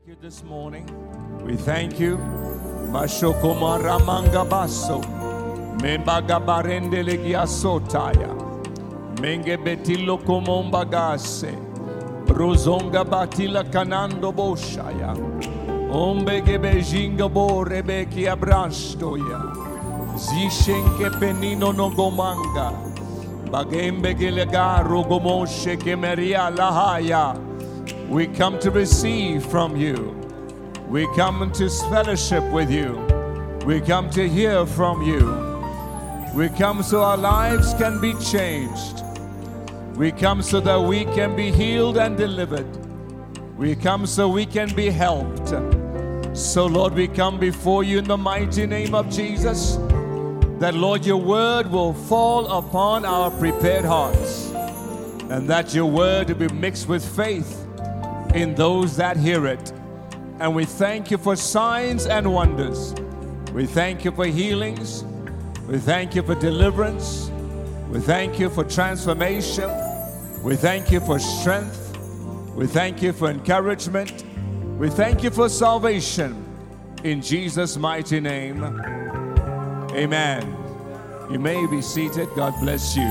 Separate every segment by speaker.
Speaker 1: You this morning. We thank you. Mashokoma ramanga baso. Membaga barende legiasotaya. Menge betilo komomba gase. Rozonga batila kanando boshaya. Ombege bejinga bo rebeki abrastoya. Zishenke penino no gomanga. Bagembe gelega rogomoshe kemeria lahaya. We come to receive from you. We come to fellowship with you. We come to hear from you. We come so our lives can be changed. We come so that we can be healed and delivered. We come so we can be helped. So Lord, we come before you in the mighty name of Jesus, that Lord, your word will fall upon our prepared hearts, and that your word will be mixed with faith in those that hear it. And we thank you for signs and wonders. We thank you for healings. We thank you for deliverance. We thank you for transformation. We thank you for strength. We thank you for encouragement. We thank you for salvation. In Jesus' mighty name, amen. You may be seated. God bless you.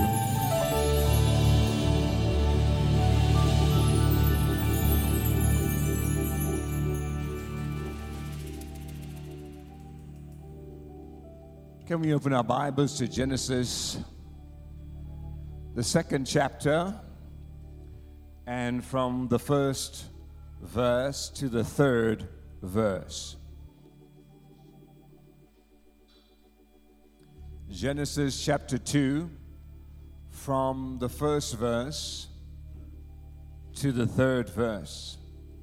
Speaker 1: Can we open our Bibles to Genesis, the 2nd chapter, and from the 1st verse to the 3rd verse. Genesis chapter 2, from the 1st verse to the 3rd verse.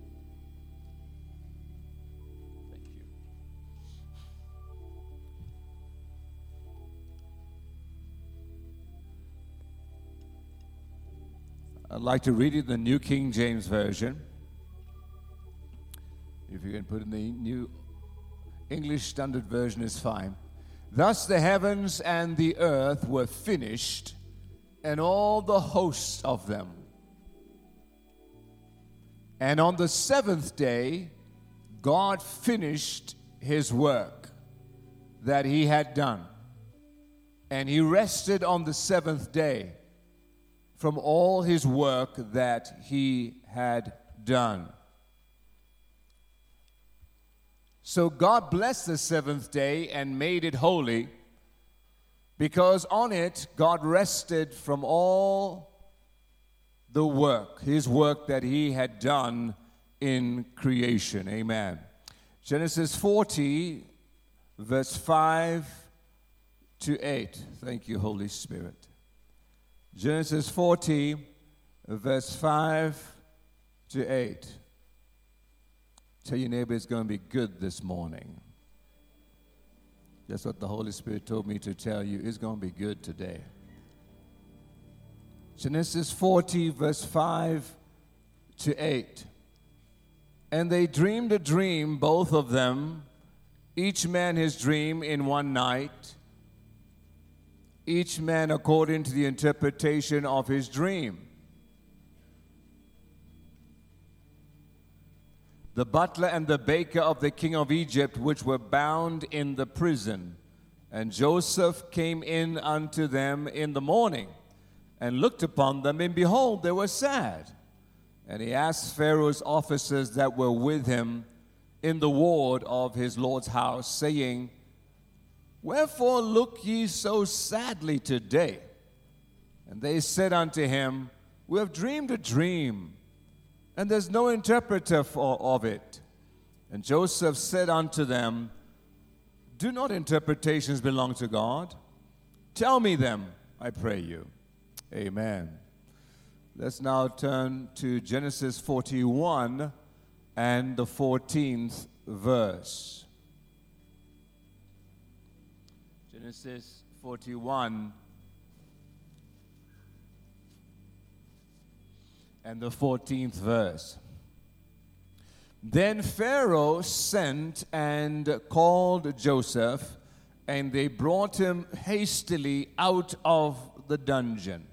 Speaker 1: I'd like to read it in the New King James Version. If you can put in the New English Standard Version is fine. Thus the heavens and the earth were finished, and all the hosts of them. And on the 7th day, God finished his work that he had done. And he rested on the 7th day from all his work that he had done. So God blessed the 7th day and made it holy, because on it God rested from all the work, his work that he had done in creation. Amen. Genesis 40, verse 5 to 8. Thank you, Holy Spirit. Genesis 40, verse 5 to 8. Tell your neighbor it's going to be good this morning. That's what the Holy Spirit told me to tell you. It's going to be good today. Genesis 40, verse 5 to 8. And they dreamed a dream, both of them, each man his dream in one night, each man according to the interpretation of his dream. The butler and the baker of the king of Egypt, which were bound in the prison. And Joseph came in unto them in the morning, and looked upon them, and behold, they were sad. And he asked Pharaoh's officers that were with him in the ward of his Lord's house, saying, Wherefore look ye so sadly today? And they said unto him, We have dreamed a dream, and there's no interpreter of it. And Joseph said unto them, Do not interpretations belong to God? Tell me them, I pray you. Amen. Let's now turn to Genesis 41 and the 14th verse. Genesis 41 and the 14th verse. Then Pharaoh sent and called Joseph, and they brought him hastily out of the dungeon.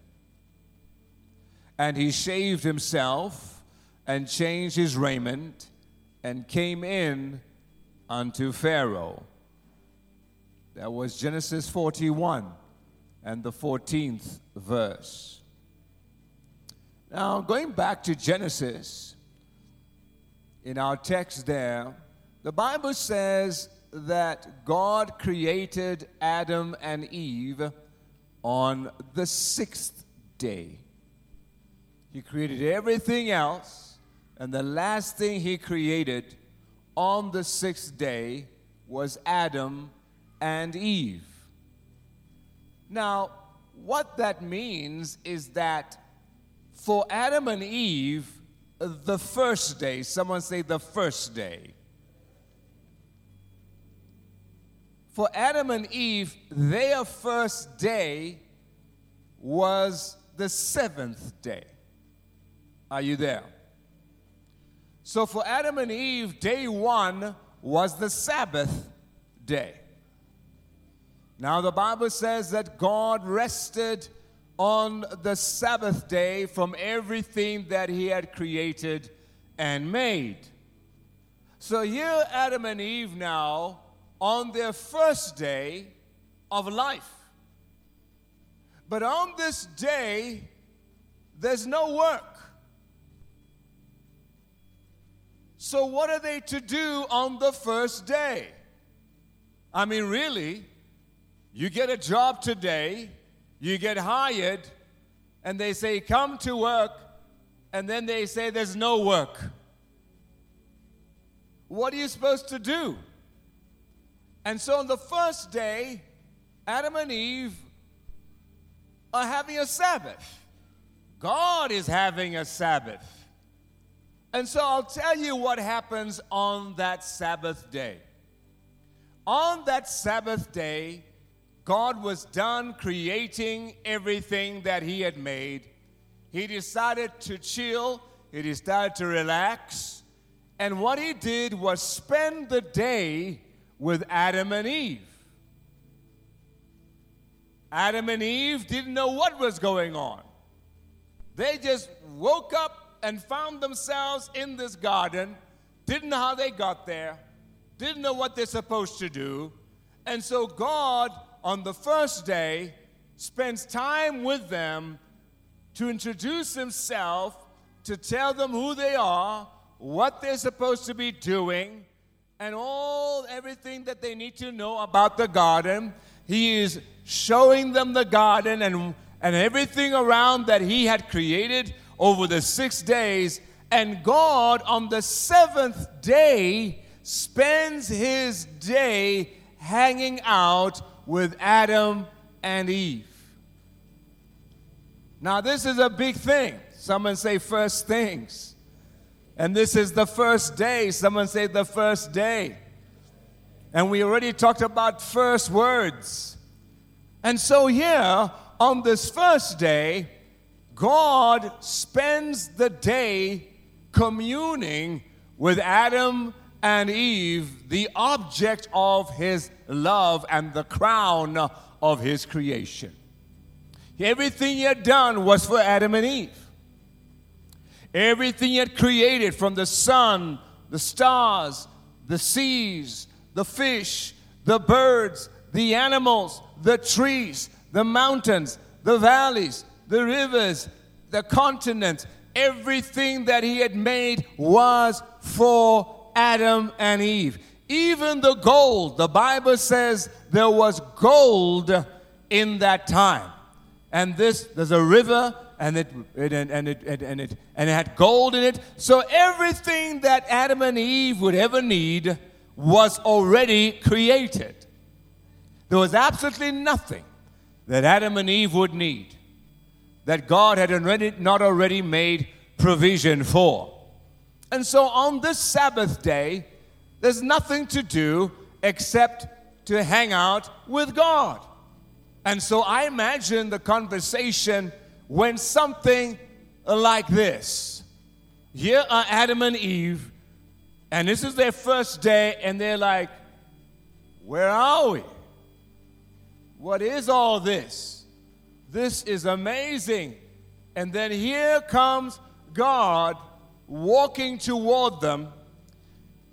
Speaker 1: And he shaved himself and changed his raiment, and came in unto Pharaoh. That was Genesis 41 and the 14th verse. Now, going back to Genesis, in our text there, the Bible says that God created Adam and Eve on the 6th day. He created everything else, and the last thing he created on the 6th day was Adam and Eve. Now, what that means is that for Adam and Eve, the first day, someone say the first day. For Adam and Eve, their first day was the 7th day. Are you there? So for Adam and Eve, day 1 was the Sabbath day. Now the Bible says that God rested on the Sabbath day from everything that he had created and made. So here Adam and Eve now on their first day of life. But on this day, there's no work. So what are they to do on the first day? I mean, really, you get a job today, you get hired, and they say, come to work, and then they say there's no work. What are you supposed to do? And so on the first day, Adam and Eve are having a Sabbath. God is having a Sabbath. And so I'll tell you what happens on that Sabbath day. On that Sabbath day, God was done creating everything that he had made. He decided to chill. He decided to relax. And what he did was spend the day with Adam and Eve. Adam and Eve didn't know what was going on. They just woke up and found themselves in this garden, didn't know how they got there, didn't know what they're supposed to do. And so God, on the first day, spends time with them to introduce himself, to tell them who they are, what they're supposed to be doing, and everything that they need to know about the garden. He is showing them the garden and everything around that he had created over the 6 days. And God, on the 7th day, spends his day hanging out with Adam and Eve. Now, this is a big thing. Someone say first things. And this is the first day. Someone say the first day. And we already talked about first words. And so here, on this first day, God spends the day communing with Adam and Eve, the object of his love and the crown of his creation. Everything he had done was for Adam and Eve. Everything he had created, from the sun, the stars, the seas, the fish, the birds, the animals, the trees, the mountains, the valleys, the rivers, the continents, everything that he had made was for Adam and Eve. Even the gold, the Bible says there was gold in that time. And there's a river, and it had gold in it. So everything that Adam and Eve would ever need was already created. There was absolutely nothing that Adam and Eve would need that God had not already made provision for. And so on this Sabbath day, there's nothing to do except to hang out with God. And so I imagine the conversation went something like this. Here are Adam and Eve, and this is their first day, and they're like, where are we? What is all this? This is amazing. And then here comes God walking toward them,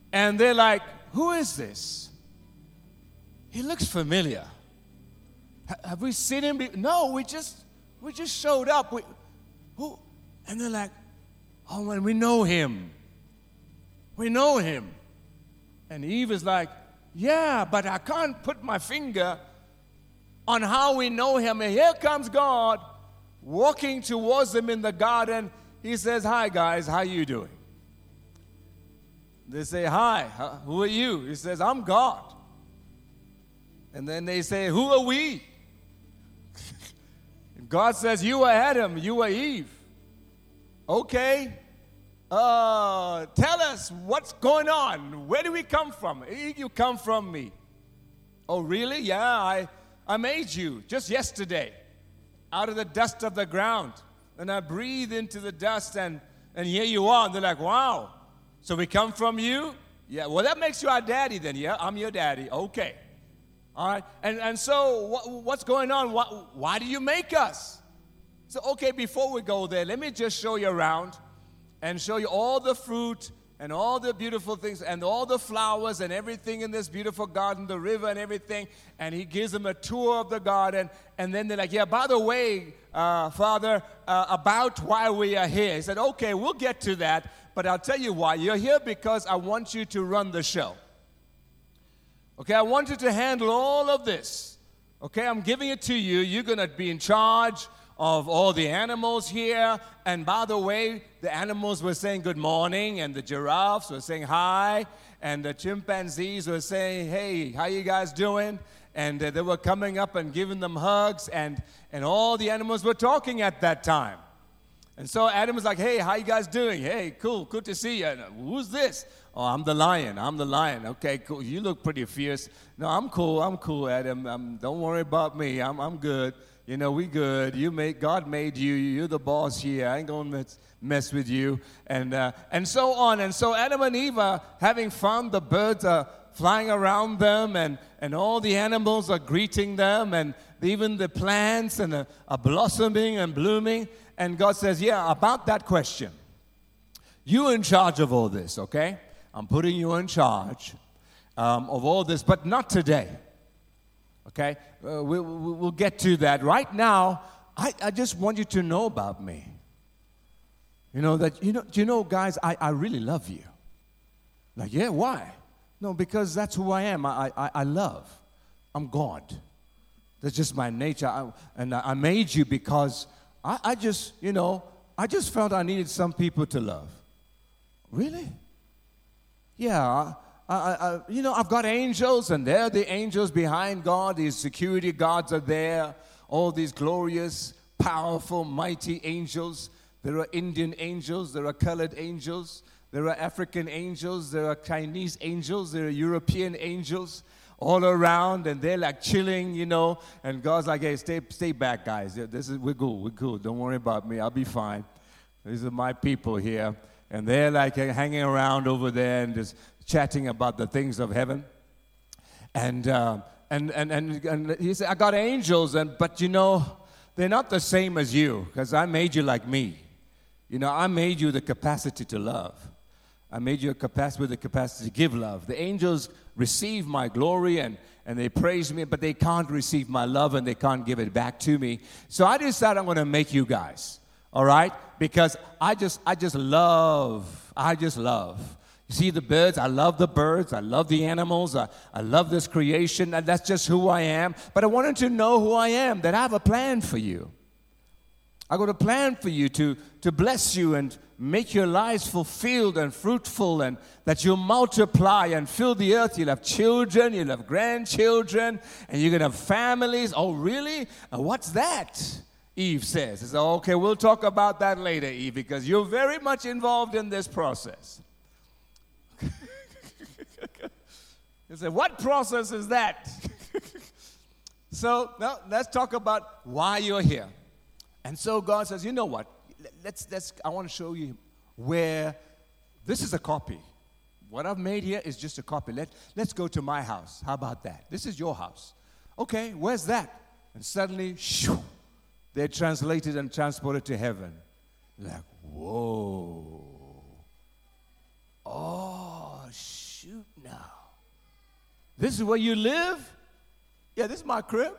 Speaker 1: And they're like, who is this? He looks familiar. Have we seen him? No, we just showed up. Who? And they're like, oh, man, we know him. We know him. And Eve is like, yeah, but I can't put my finger on how we know him. And here comes God walking towards them in the garden. He says, hi, guys, how you doing? They say, hi, who are you? He says, I'm God. And then they say, who are we? God says, you are Adam, you are Eve. Okay. Tell us what's going on. Where do we come from? You come from me. Oh, really? Yeah, I made you just yesterday out of the dust of the ground. And I breathe into the dust, and here you are. And they're like, wow. So we come from you? Yeah, well, that makes you our daddy then. Yeah, I'm your daddy. Okay. All right. And so what's going on? Why do you make us? So, okay, before we go there, let me just show you around and show you all the fruit and all the beautiful things and all the flowers and everything in this beautiful garden, the river and everything. And he gives them a tour of the garden. And then they're like, yeah, by the way, Father, about why we are here. He said, okay, we'll get to that. But I'll tell you why. You're here because I want you to run the show. Okay, I want you to handle all of this. Okay, I'm giving it to you. You're going to be in charge of all the animals here. And by the way, the animals were saying good morning, and the giraffes were saying hi, and the chimpanzees were saying, hey, how you guys doing? And they were coming up and giving them hugs, and all the animals were talking at that time. And so Adam was like, hey, how you guys doing? Hey, cool, good to see you. And, who's this? Oh, I'm the lion. Okay, cool. You look pretty fierce. No, I'm cool, Adam. Don't worry about me. I'm good. You know, we good. God made you. You're the boss here. I ain't going to mess with you. And so on. And so Adam and Eve are having fun. The birds are flying around them, and all the animals are greeting them, and even the plants are blossoming and blooming. And God says, yeah, about that question. You're in charge of all this, okay? I'm putting you in charge of all this, but not today, okay? We'll get to that. Right now, I just want you to know about me. Guys, I really love you. Like, yeah, why? No, because that's who I am. I love. I'm God. That's just my nature. I made you because I just felt I needed some people to love. Really? Yeah. I've got angels, and they're the angels behind God. These security guards are there. All these glorious, powerful, mighty angels. There are Indian angels. There are colored angels. There are African angels. There are Chinese angels. There are European angels all around, and they're like chilling, and God's like, hey, stay back, guys. We're cool. Don't worry about me. I'll be fine. These are my people here. And they're like hanging around over there and just chatting about the things of heaven. And he said, I got angels, but they're not the same as you, because I made you like me. I made you the capacity to love. I made you with the capacity to give love. The angels receive my glory and they praise me, but they can't receive my love and they can't give it back to me. So I decided I'm going to make you guys, all right? Because I just love. You see the birds? I love the birds. I love the animals. I love this creation. And that's just who I am. But I wanted to know who I am, that I have a plan for you. I got a plan for you to bless you and make your lives fulfilled and fruitful, and that you'll multiply and fill the earth. You'll have children, you'll have grandchildren, and you're going to have families. Oh, really? What's that? Eve says. I said, okay, we'll talk about that later, Eve, because you're very much involved in this process. You say, what process is that? So, now, let's talk about why you're here. And so God says, you know what? I want to show you where this is a copy. What I've made here is just a copy. Let's go to my house. How about that? This is your house. Okay, where's that? And suddenly, shoo, they're translated and transported to heaven. Like, whoa. Oh, you know? This is where you live? Yeah, this is my crib.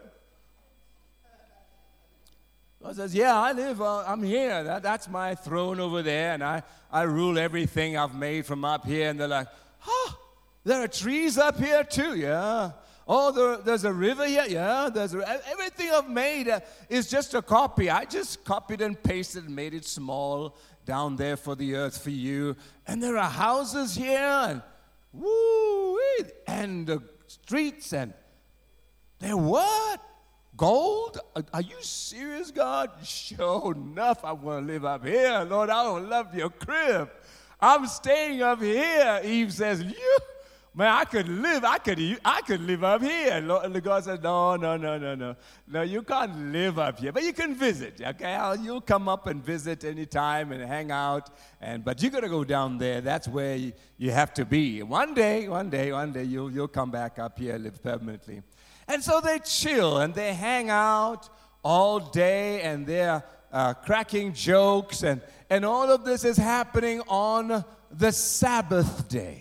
Speaker 1: God says, yeah, I live, I'm here. That's my throne over there, and I rule everything I've made from up here. And they're like, there are trees up here too, yeah. Oh, there's a river here, yeah. Everything I've made is just a copy. I just copied and pasted and made it small down there for the earth for you. And there are houses here, and and the streets, and they're what? Gold? Are you serious, God? Sure enough, I want to live up here. Lord, I don't love your crib. I'm staying up here. Eve says, man, I could live up here. And God says, no, you can't live up here, but you can visit. Okay, you'll come up and visit anytime and hang out. But you got to go down there. That's where you have to be. One day, you'll come back up here and live permanently. And so they chill and they hang out all day, and they're cracking jokes, and all of this is happening on the Sabbath day.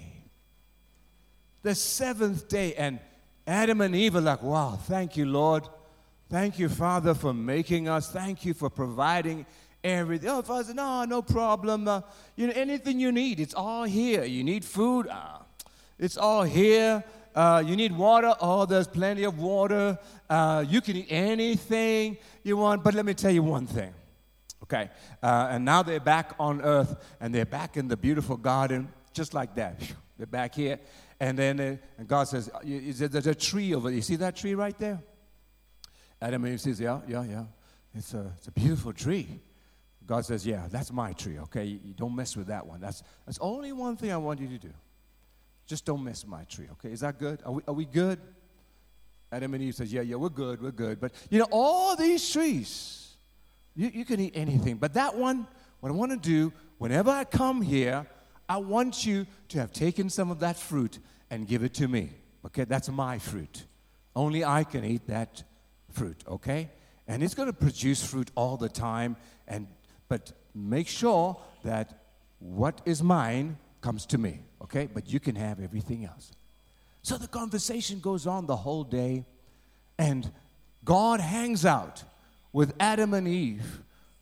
Speaker 1: The seventh day, and Adam and Eve are like, wow, thank you, Lord. Thank you, Father, for making us. Thank you for providing everything. Oh, Father, no problem. Anything you need, it's all here. You need food, it's all here. You need water, there's plenty of water. You can eat anything you want, but let me tell you one thing. Okay, and now they're back on earth, and they're back in the beautiful garden, just like that. They're back here. And then and God says, there's a tree over there. You see that tree right there? Adam and Eve says, yeah. It's a beautiful tree. God says, yeah, that's my tree, okay? You don't mess with that one. That's only one thing I want you to do. Just don't mess with my tree, okay? Is that good? Are we good? Adam and Eve says, yeah, we're good. But, all these trees, you can eat anything. But that one, what I want to do, whenever I come here, I want you to have taken some of that fruit and give it to me. Okay, that's my fruit. Only I can eat that fruit, okay? And it's going to produce fruit all the time, but make sure that what is mine comes to me, okay? But you can have everything else. So the conversation goes on the whole day, and God hangs out with Adam and Eve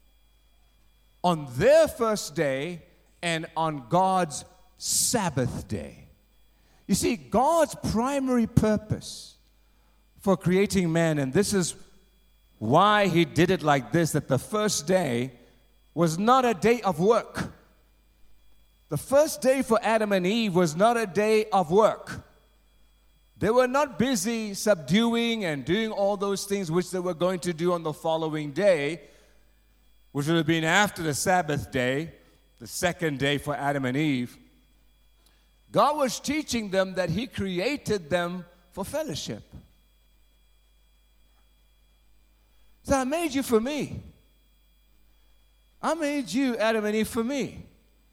Speaker 1: on their first day and on God's Sabbath day. You see, God's primary purpose for creating man, and this is why he did it like this, that the first day was not a day of work. The first day for Adam and Eve was not a day of work. They were not busy subduing and doing all those things which they were going to do on the following day, which would have been after the Sabbath day, the second day for Adam and Eve. God was teaching them that he created them for fellowship. So I made you for me. I made you, Adam and Eve, for me.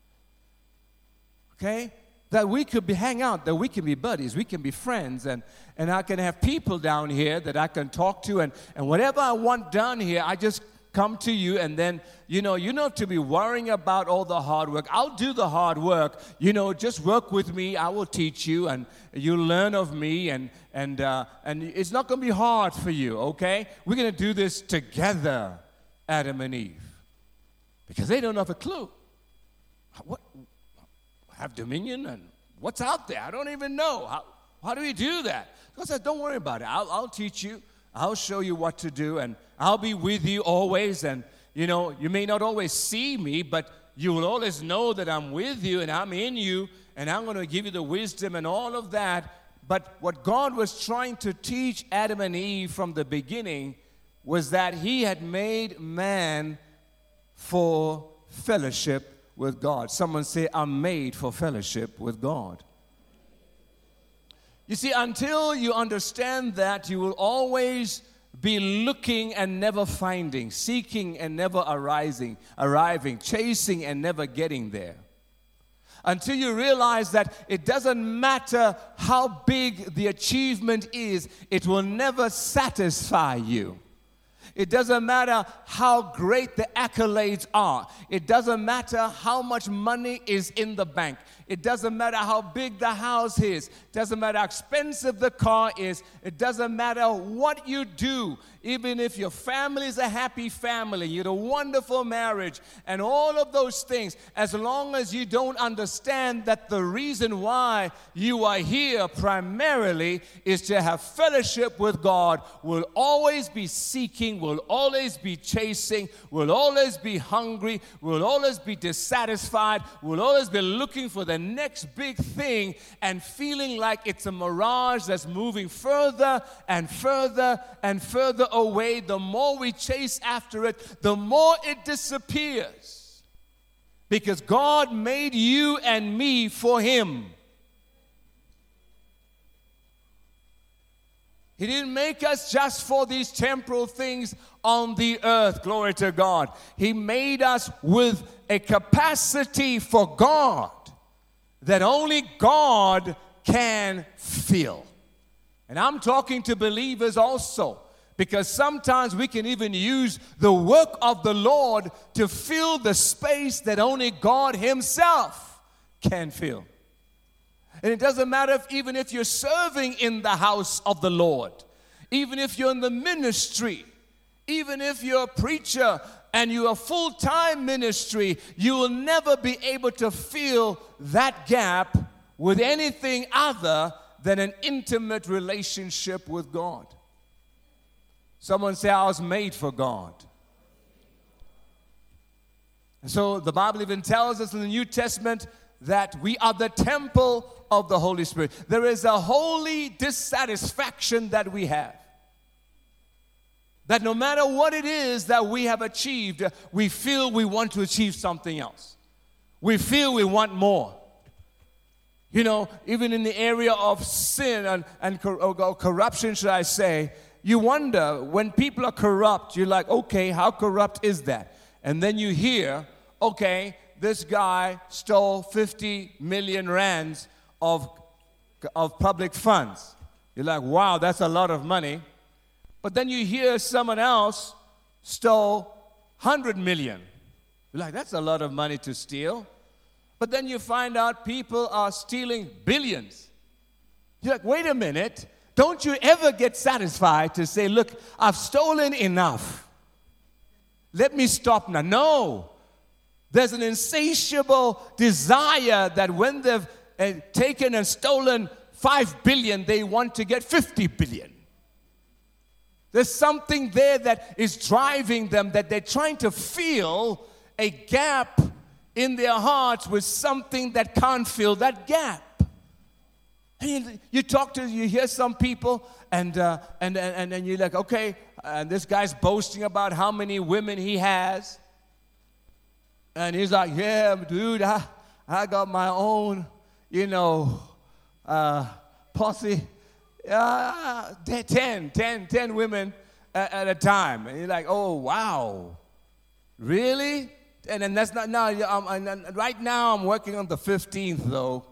Speaker 1: Okay? That we could hang out, that we can be buddies, we can be friends, and I can have people down here that I can talk to, and whatever I want done here, I just come to you, and then, you don't to be worrying about all the hard work. I'll do the hard work. Just work with me. I will teach you, and you'll learn of me, and it's not going to be hard for you, okay? We're going to do this together, Adam and Eve, because they don't have a clue. What? Have dominion, and what's out there? I don't even know. How do we do that? God said, don't worry about it. I'll teach you. I'll show you what to do, and I'll be with you always. And, you may not always see me, but you will always know that I'm with you and I'm in you, and I'm going to give you the wisdom and all of that. But what God was trying to teach Adam and Eve from the beginning was that he had made man for fellowship with God. Someone say, I'm made for fellowship with God. You see, until you understand that, you will always be looking and never finding, seeking and never arriving, chasing and never getting there. Until you realize that it doesn't matter how big the achievement is, it will never satisfy you. It doesn't matter how great the accolades are. It doesn't matter how much money is in the bank. It doesn't matter how big the house is. It doesn't matter how expensive the car is. It doesn't matter what you do. Even if your family is a happy family, you had a wonderful marriage, and all of those things, as long as you don't understand that the reason why you are here primarily is to have fellowship with God, will always be seeking, will always be chasing, will always be hungry, will always be dissatisfied, will always be looking for the next big thing and feeling like it's a mirage that's moving further and further and further away. The more we chase after it, the more it disappears. Because God made you and me for Him. He didn't make us just for these temporal things on the earth. Glory to God. He made us with a capacity for God that only God can fill. And I'm talking to believers also, because sometimes we can even use the work of the Lord to fill the space that only God Himself can fill. And it doesn't matter even if you're serving in the house of the Lord, even if you're in the ministry, even if you're a preacher and you're a full-time ministry, you will never be able to fill that gap with anything other than an intimate relationship with God. Someone say, I was made for God. And so the Bible even tells us in the New Testament that we are the temple of the Holy Spirit. There is a holy dissatisfaction that we have. That no matter what it is that we have achieved, we feel we want to achieve something else. We feel we want more. You know, even in the area of sin and corruption, should I say, you wonder, when people are corrupt, you're like, okay, how corrupt is that? And then you hear, okay, this guy stole 50 million rands of public funds. You're like, wow, that's a lot of money. But then you hear someone else stole 100 million. You're like, that's a lot of money to steal. But then you find out people are stealing billions. You're like, wait a minute. Don't you ever get satisfied to say, look, I've stolen enough. Let me stop now. No. There's an insatiable desire that when they've taken and stolen 5 billion, they want to get 50 billion. There's something there that is driving them, that they're trying to fill a gap in their hearts with something that can't fill that gap. And you hear some people, and you're like, okay, this guy's boasting about how many women he has. And he's like, yeah, dude, I got my own, posse. 10 women at a time. And you're like, oh, wow. Really? And then that's not, no, right now I'm working on the 15th, though.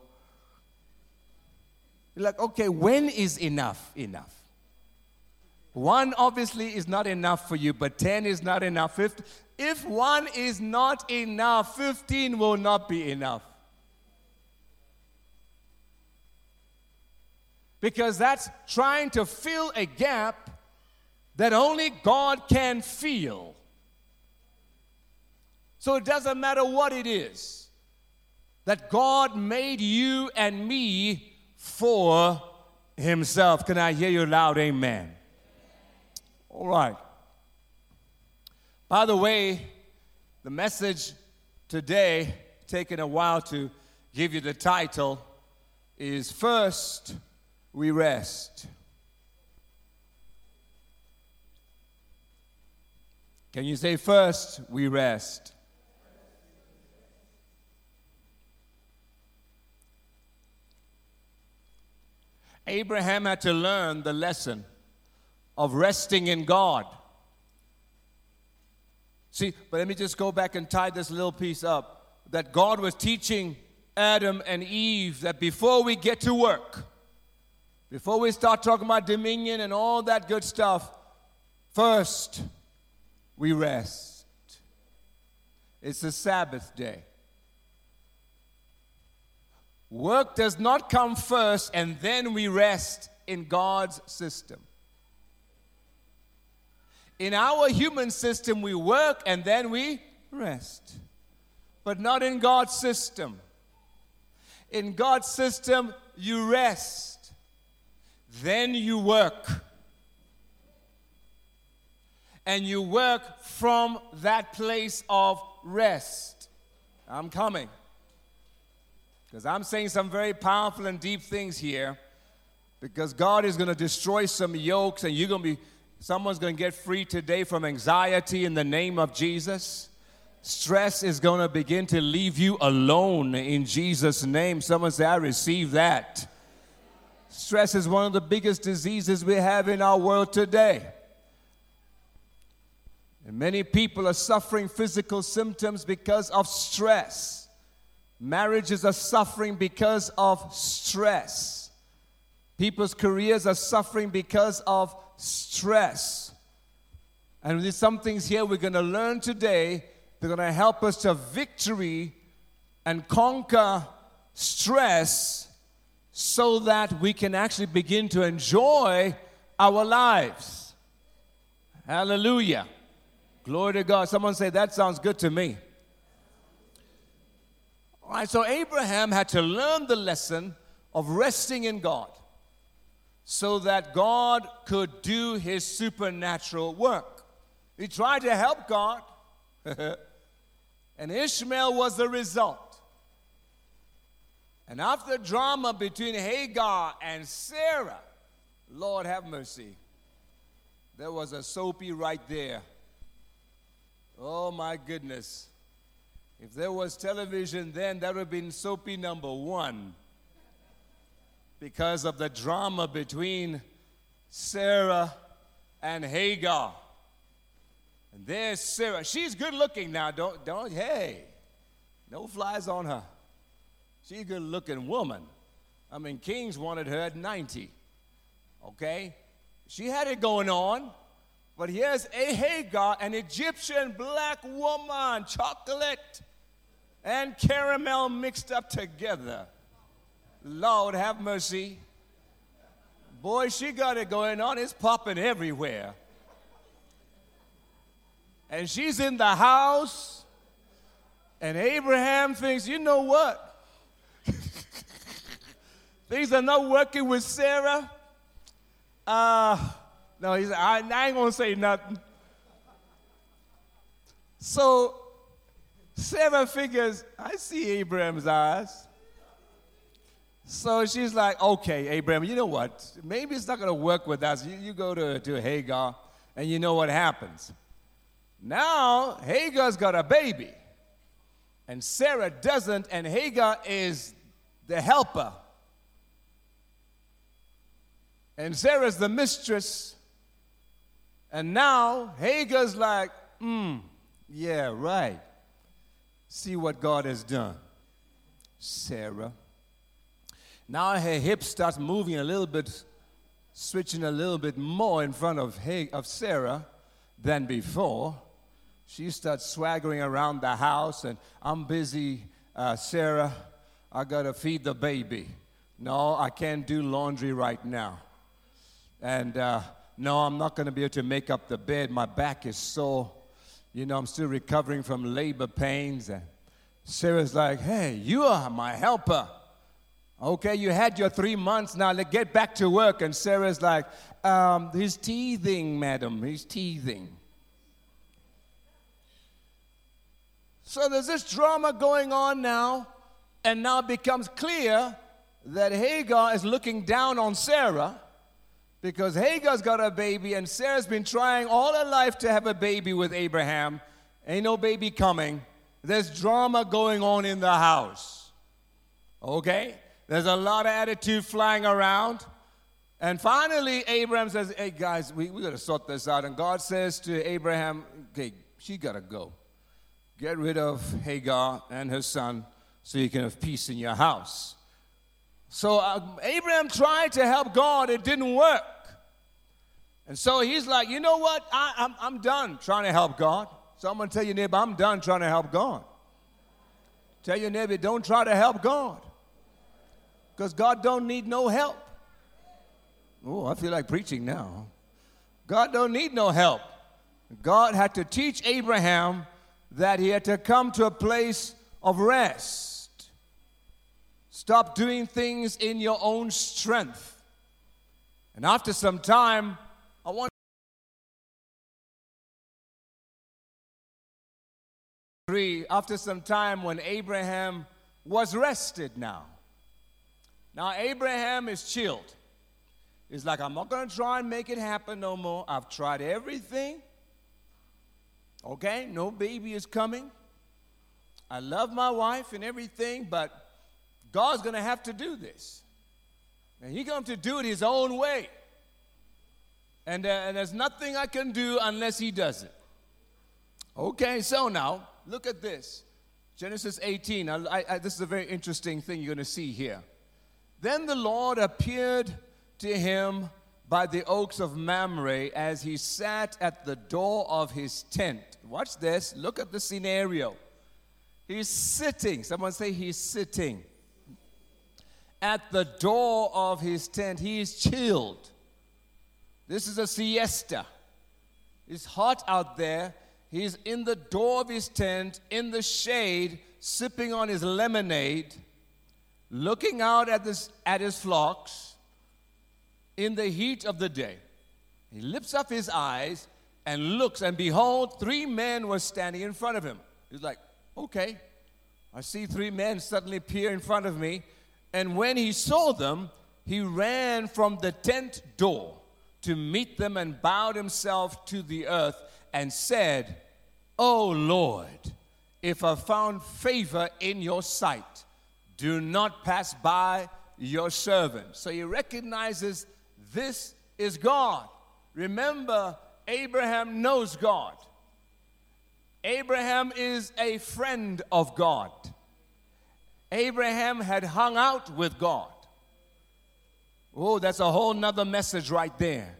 Speaker 1: You're like, okay, when is enough? Enough. 1 obviously is not enough for you, but 10 is not enough. If 1 is not enough, 15 will not be enough. Because that's trying to fill a gap that only God can fill. So it doesn't matter what it is, that God made you and me for Himself. Can I hear you loud? Amen. All right. By the way, the message today, taking a while to give you the title, is First We Rest. Can you say, first we rest? Abraham had to learn the lesson of resting in God. See, but let me just go back and tie this little piece up. That God was teaching Adam and Eve that before we get to work, before we start talking about dominion and all that good stuff, first we rest. It's a Sabbath day. Work does not come first and then we rest in God's system. In our human system, we work and then we rest. But not in God's system. In God's system, you rest. Then you work. And you work from that place of rest. I'm coming. Because I'm saying some very powerful and deep things here. Because God is going to destroy some yokes and someone's going to get free today from anxiety in the name of Jesus. Stress is going to begin to leave you alone in Jesus' name. Someone say, I receive that. Stress is one of the biggest diseases we have in our world today. And many people are suffering physical symptoms because of stress. Marriages are suffering because of stress. People's careers are suffering because of stress. And there's some things here we're going to learn today. They're going to help us to victory and conquer stress so that we can actually begin to enjoy our lives. Hallelujah. Glory to God. Someone say, that sounds good to me. All right, so Abraham had to learn the lesson of resting in God so that God could do his supernatural work. He tried to help God, and Ishmael was the result. And after drama between Hagar and Sarah, Lord have mercy, there was a soapy right there. Oh my goodness. If there was television then, that would have been soapy number 1. Because of the drama between Sarah and Hagar. And there's Sarah. She's good looking now. Hey, no flies on her. She's a good looking woman. I mean, kings wanted her at 90. Okay? She had it going on. But here's a Hagar, an Egyptian black woman, chocolate and caramel mixed up together. Lord have mercy. Boy, she got it going on. It's popping everywhere. And she's in the house. And Abraham thinks, you know what? Things are not working with Sarah. No, he said, I ain't going to say nothing. So Sarah figures, I see Abraham's eyes. So she's like, okay, Abraham, you know what? Maybe it's not going to work with us. You go to Hagar, and you know what happens. Now, Hagar's got a baby, and Sarah doesn't, and Hagar is the helper. And Sarah's the mistress. And now Hagar's like, yeah, right. See what God has done. Sarah. Now her hips start moving a little bit, switching a little bit more in front of Sarah than before. She starts swaggering around the house, and I'm busy, Sarah, I got to feed the baby. No, I can't do laundry right now. And no, I'm not going to be able to make up the bed. My back is sore. You know, I'm still recovering from labor pains. And Sarah's like, hey, you are my helper. Okay, you had your 3 months. Now let's get back to work. And Sarah's like, he's teething, madam. He's teething. So there's this drama going on now. And now it becomes clear that Hagar is looking down on Sarah. Because Hagar's got a baby, and Sarah's been trying all her life to have a baby with Abraham. Ain't no baby coming. There's drama going on in the house. Okay? There's a lot of attitude flying around. And finally, Abraham says, hey, guys, we got to sort this out. And God says to Abraham, okay, she got to go. Get rid of Hagar and her son so you can have peace in your house. So Abraham tried to help God. It didn't work. And so he's like, you know what? I'm done trying to help God. Someone tell your neighbor, I'm done trying to help God. Tell your neighbor, don't try to help God. Because God don't need no help. Oh, I feel like preaching now. God don't need no help. God had to teach Abraham that he had to come to a place of rest. Stop doing things in your own strength. And after some time, after some time when Abraham was rested now. Now Abraham is chilled. He's like, I'm not going to try and make it happen no more. I've tried everything. Okay, no baby is coming. I love my wife and everything, but God's going to have to do this. And he's going to do it his own way. And there's nothing I can do unless he does it. Okay, so now, look at this. Genesis 18. This is a very interesting thing you're going to see here. Then the Lord appeared to him by the oaks of Mamre as he sat at the door of his tent. Watch this. Look at the scenario. He's sitting. Someone say he's sitting. At the door of his tent. He is chilled. This is a siesta. It's hot out there. He's in the door of his tent, in the shade, sipping on his lemonade, looking out at his flocks in the heat of the day. He lifts up his eyes and looks, and behold, 3 men were standing in front of him. He's like, okay, I see 3 men suddenly appear in front of me. And when he saw them, he ran from the tent door to meet them and bowed himself to the earth and said, "O Lord, if I found favor in your sight, do not pass by your servant." So he recognizes this is God. Remember, Abraham knows God. Abraham is a friend of God. Abraham had hung out with God. Oh, that's a whole nother message right there.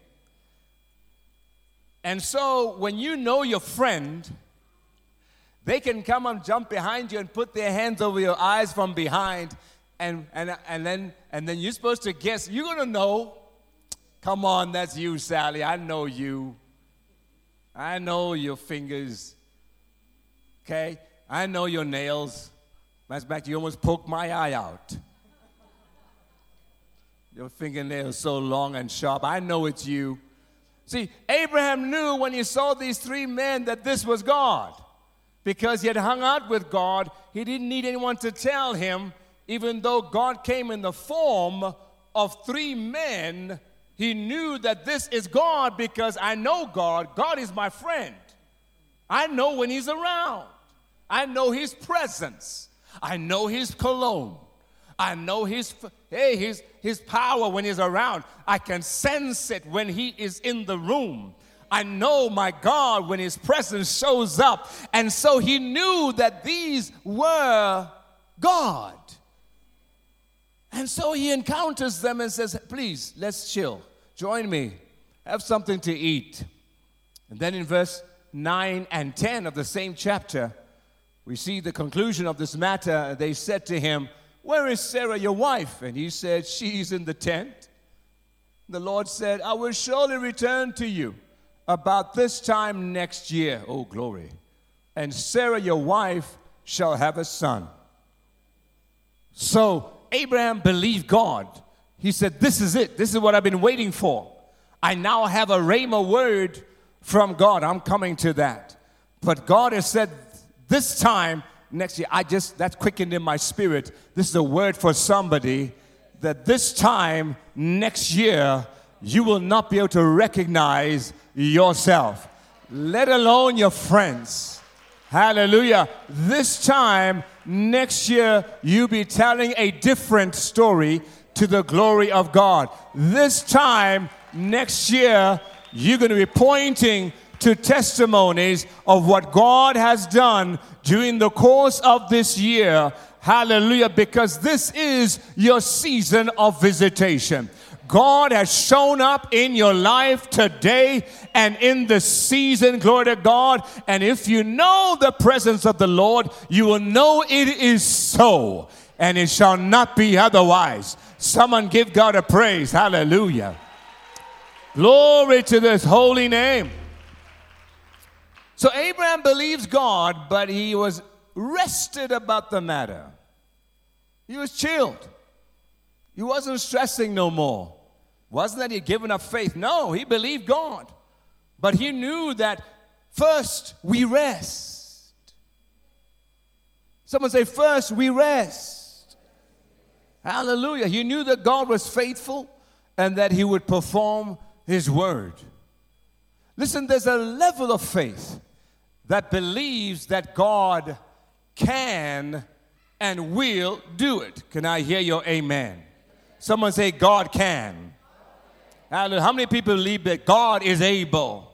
Speaker 1: And so when you know your friend, they can come and jump behind you and put their hands over your eyes from behind, and then you're supposed to guess. You're going to know. Come on, that's you, Sally. I know you. I know your fingers. Okay? I know your nails. Matter of fact, you almost poked my eye out. Your fingernails so long and sharp. I know it's you. See, Abraham knew when he saw these 3 men that this was God. Because he had hung out with God, he didn't need anyone to tell him. Even though God came in the form of 3 men, he knew that this is God because I know God. God is my friend. I know when he's around. I know his presence. I know his cologne. I know his power when he's around. I can sense it when he is in the room. I know my God when his presence shows up. And so he knew that these were God. And so he encounters them and says, please, let's chill. Join me. Have something to eat. And then in verse 9 and 10 of the same chapter, we see the conclusion of this matter. They said to him, "Where is Sarah, your wife?" And he said, "She's in the tent." The Lord said, "I will surely return to you about this time next year." Oh, glory. "And Sarah, your wife, shall have a son." So Abraham believed God. He said, this is it. This is what I've been waiting for. I now have a rhema word from God. I'm coming to that. But God has said, this time next year, that's quickened in my spirit. This is a word for somebody that this time next year, you will not be able to recognize yourself, let alone your friends. Hallelujah. This time next year, you'll be telling a different story to the glory of God. This time next year, you're going to be pointing to testimonies of what God has done during the course of this year. Hallelujah, because this is your season of visitation. God has shown up in your life today and in the season, glory to God. And if you know the presence of the Lord, you will know it is so, and it shall not be otherwise. Someone give God a praise. Hallelujah. Glory to this holy name. So Abraham believes God, but he was rested about the matter. He was chilled. He wasn't stressing no more. Wasn't that he had given up faith? No, he believed God. But he knew that first we rest. Someone say, first we rest. Hallelujah. He knew that God was faithful and that he would perform his word. Listen, there's a level of faith that believes that God can and will do it. Can I hear your amen? Someone say, God can. Hallelujah. How many people believe that God is able?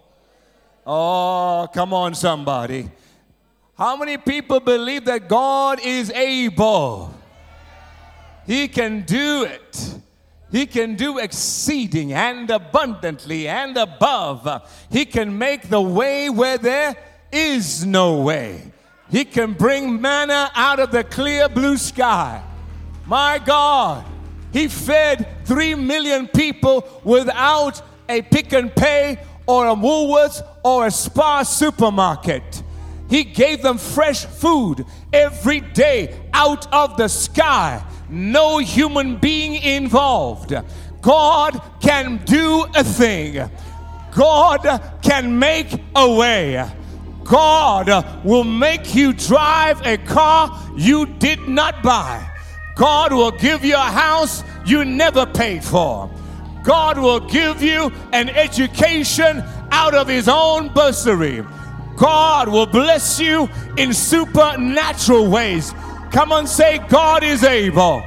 Speaker 1: Oh, come on, somebody. How many people believe that God is able? He can do it. He can do exceeding and abundantly and above. He can make the way where there is no way. He can bring manna out of the clear blue sky. My God, he fed 3 million people without a Pick and Pay or a Woolworths or a Spar supermarket. He gave them fresh food every day out of the sky. No human being involved. God can do a thing. God can make a way. God will make you drive a car you did not buy. God will give you a house you never paid for. God will give you an education out of his own bursary. God will bless you in supernatural ways. Come on, say, God is able.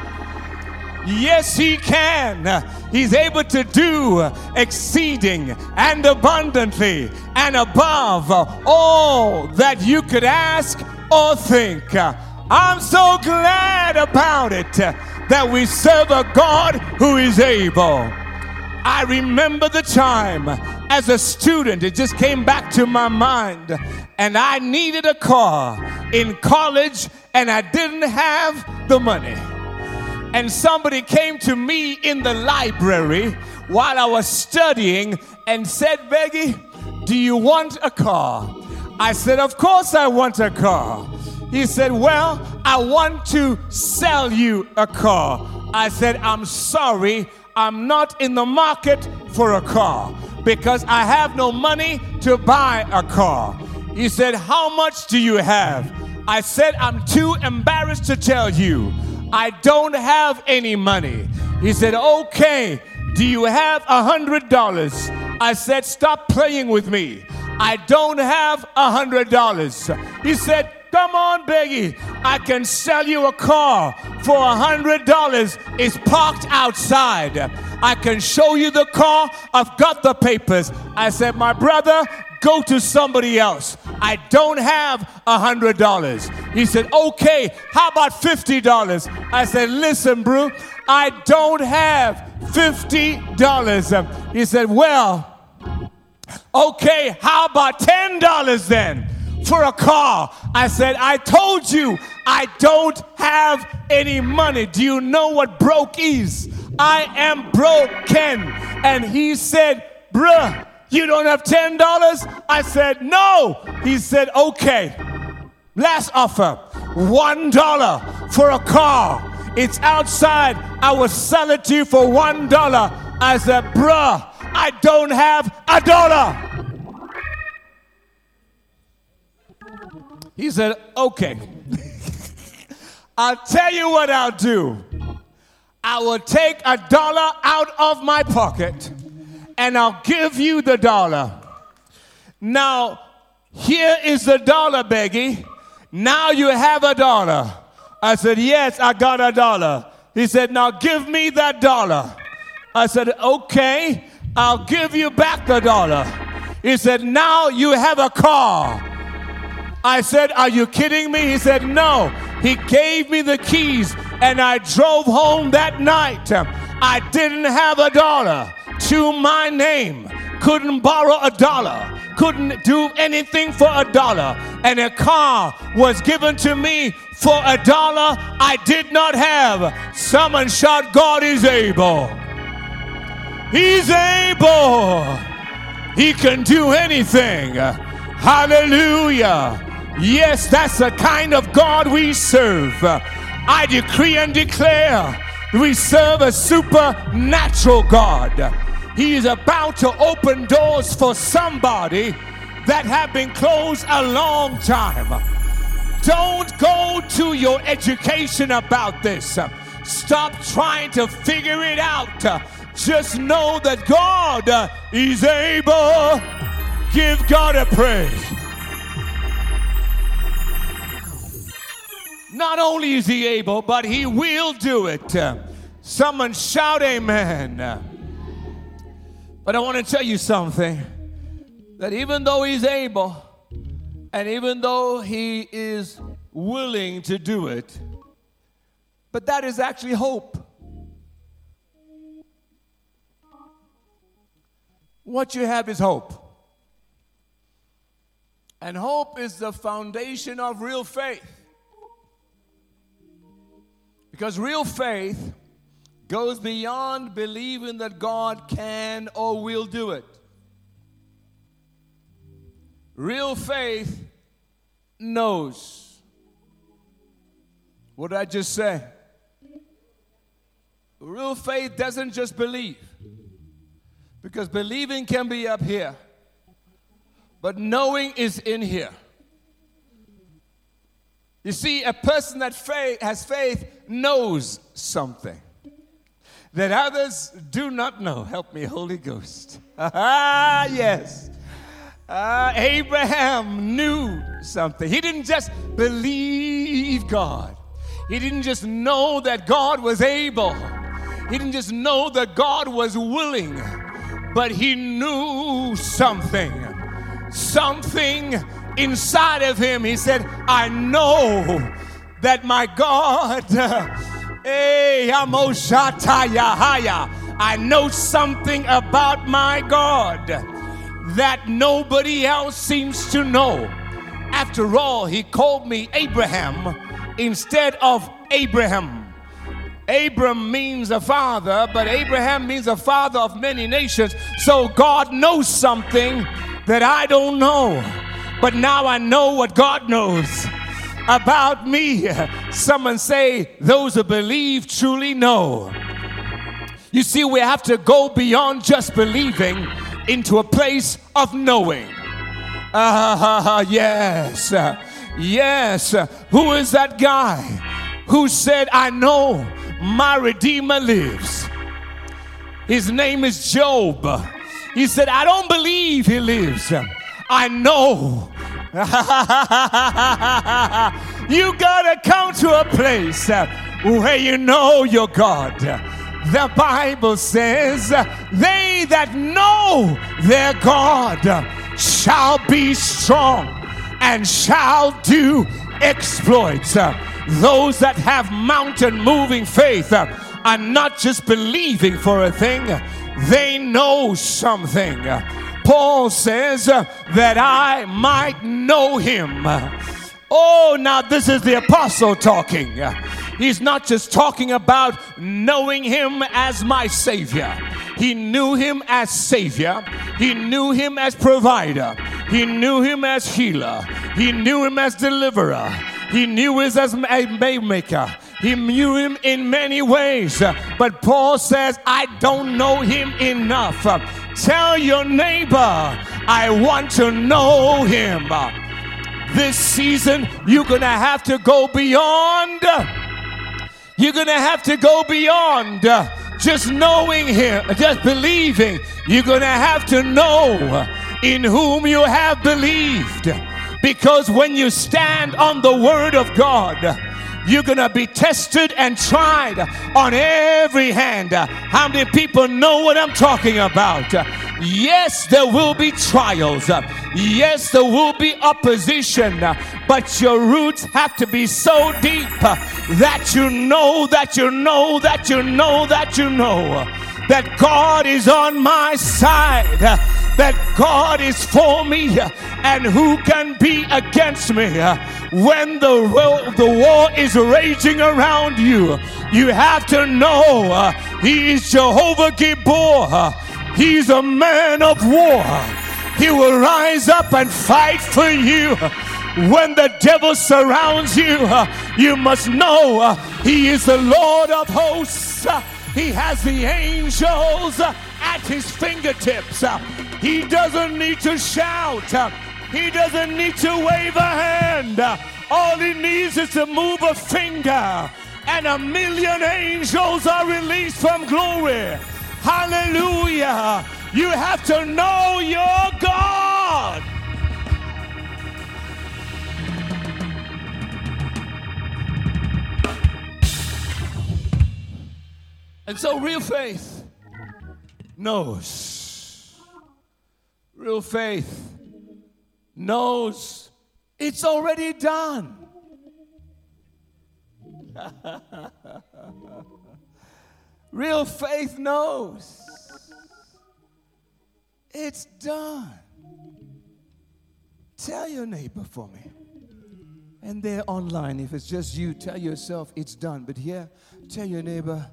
Speaker 1: Yes, he can. He's able to do exceeding and abundantly and above all that you could ask or think. I'm so glad about it that we serve a God who is able. I remember the time as a student, it just came back to my mind, and I needed a car in college and I didn't have the money. And somebody came to me in the library while I was studying and said, Beggy, do you want a car? I said, of course I want a car. He said, well, I want to sell you a car. I said, I'm sorry, I'm not in the market for a car because I have no money to buy a car. He said, how much do you have? I said, I'm too embarrassed to tell you. I don't have any money. He said, okay, do you have $100? I said, stop playing with me. I don't have $100. He said, come on, Beggy, I can sell you a car for $100. It's parked outside. I can show you the car. I've got the papers. I said, my brother, go to somebody else. I don't have $100. He said, okay, how about $50? I said, listen, bro, I don't have $50. He said, well, okay, how about $10 then for a car? I said, I told you I don't have any money. Do you know what broke is? I am broken. And he said, bruh, you don't have $10? I said, no. He said, okay, last offer, $1 for a car. It's outside. I will sell it to you for $1. I said, bruh, I don't have $1. He said, okay. I'll tell you what I'll do. I will take $1 out of my pocket and I'll give you the $1. Now, here is the $1, Beggy. Now you have $1. I said, yes, I got $1. He said, now give me that $1. I said, okay, I'll give you back the $1. He said, now you have a car. I said, are you kidding me? He said, no. He gave me the keys and I drove home that night. I didn't have $1 to my name, couldn't borrow $1, couldn't do anything for $1, and a car was given to me for $1 I did not have. Someone shout, God is able. He's able. He can do anything. Hallelujah. Yes, that's the kind of God we serve. I decree and declare we serve a supernatural God. He is about to open doors for somebody that have been closed a long time. Don't go to your education about this. Stop trying to figure it out. Just know that God is able. Give God a praise. Not only is he able, but he will do it. Someone shout amen. But I want to tell you something, that even though he's able, and even though he is willing to do it, but that is actually hope. What you have is hope. And hope is the foundation of real faith. Because real faith goes beyond believing that God can or will do it. Real faith knows. What did I just say? Real faith doesn't just believe. Because believing can be up here. But knowing is in here. You see, a person that has faith knows something that others do not know. Help me, Holy Ghost. Yes. Abraham knew something. He didn't just believe God. He didn't just know that God was able. He didn't just know that God was willing. But he knew something. Something inside of him. He said, I know that my God, I know something about my God that nobody else seems to know. After all, he called me Abraham instead of Abraham. Abram means a father, but Abraham means a father of many nations. So God knows something that I don't know. But now I know what God knows about me. Someone say, those who believe truly know. You see, we have to go beyond just believing into a place of knowing. Yes. Yes. Who is that guy who said, I know my Redeemer lives? His name is Job. He said, I don't believe he lives. I know. You gotta come to a place where you know your God. The Bible says, they that know their God shall be strong and shall do exploits. Those that have mountain-moving faith are not just believing for a thing, they know something. Paul says that I might know him. Oh, now this is the apostle talking. He's not just talking about knowing him as my Savior. He knew him as Savior. He knew him as provider. He knew him as healer. He knew him as deliverer. He knew him as a waymaker. He knew him in many ways. But Paul says, I don't know him enough. Tell your neighbor, I want to know him. This season, you're going to have to go beyond. You're going to have to go beyond just knowing him, just believing. You're going to have to know in whom you have believed. Because when you stand on the word of God, you're going to be tested and tried on every hand. How many people know what I'm talking about? Yes, there will be trials. Yes, there will be opposition. But your roots have to be so deep that you know that God is on my side, that God is for me, and who can be against me? When the war is raging around you, you have to know He is Jehovah Gibor. He's a man of war. He will rise up and fight for you. When the devil surrounds you, you must know He is the Lord of hosts. He has the angels at His fingertips. He doesn't need to shout. He doesn't need to wave a hand. All He needs is to move a finger, and 1,000,000 angels are released from glory. Hallelujah. You have to know your God. And so real faith knows. Real faith knows it's already done. Real faith knows it's done. Tell your neighbor for me. And they're online. If it's just you, tell yourself it's done. But here, tell your neighbor,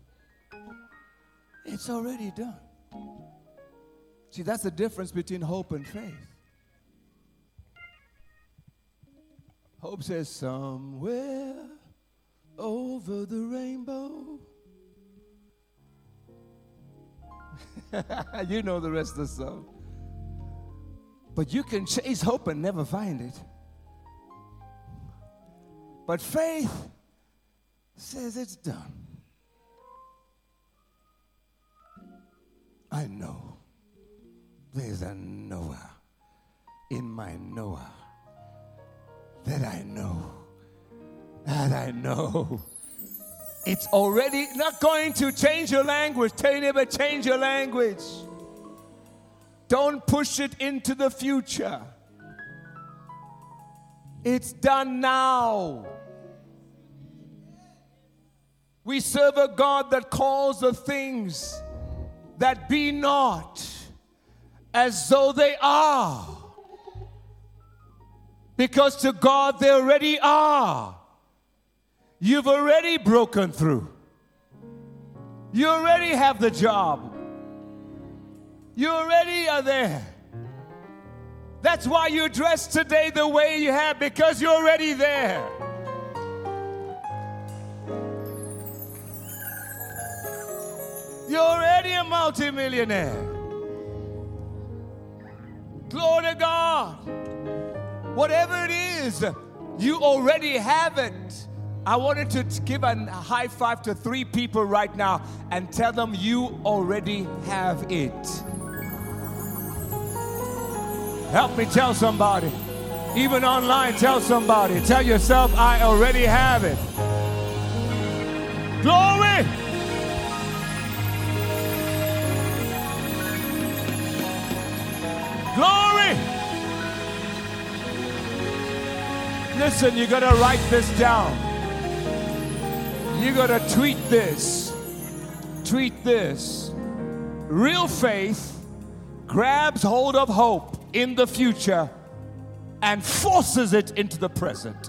Speaker 1: it's already done. See, that's the difference between hope and faith. Hope says, somewhere over the rainbow. You know the rest of the song. But you can chase hope and never find it. But faith says it's done. I know there's a Noah in my Noah that I know. It's already not going to change your language. Tell your neighbor, change your language. Don't push it into the future. It's done now. We serve a God that calls the things that be not as though they are. Because to God they already are. You've already broken through. You already have the job. You already are there. That's why you dress today the way you have, because you're already there. You're already a multimillionaire. Glory to God. Whatever it is, you already have it. I wanted to give a high five to 3 people right now and tell them you already have it. Help me tell somebody. Even online, tell somebody. Tell yourself, I already have it. Glory! Glory! Listen, you gotta write this down. You gotta tweet this. Tweet this. Real faith grabs hold of hope in the future and forces it into the present.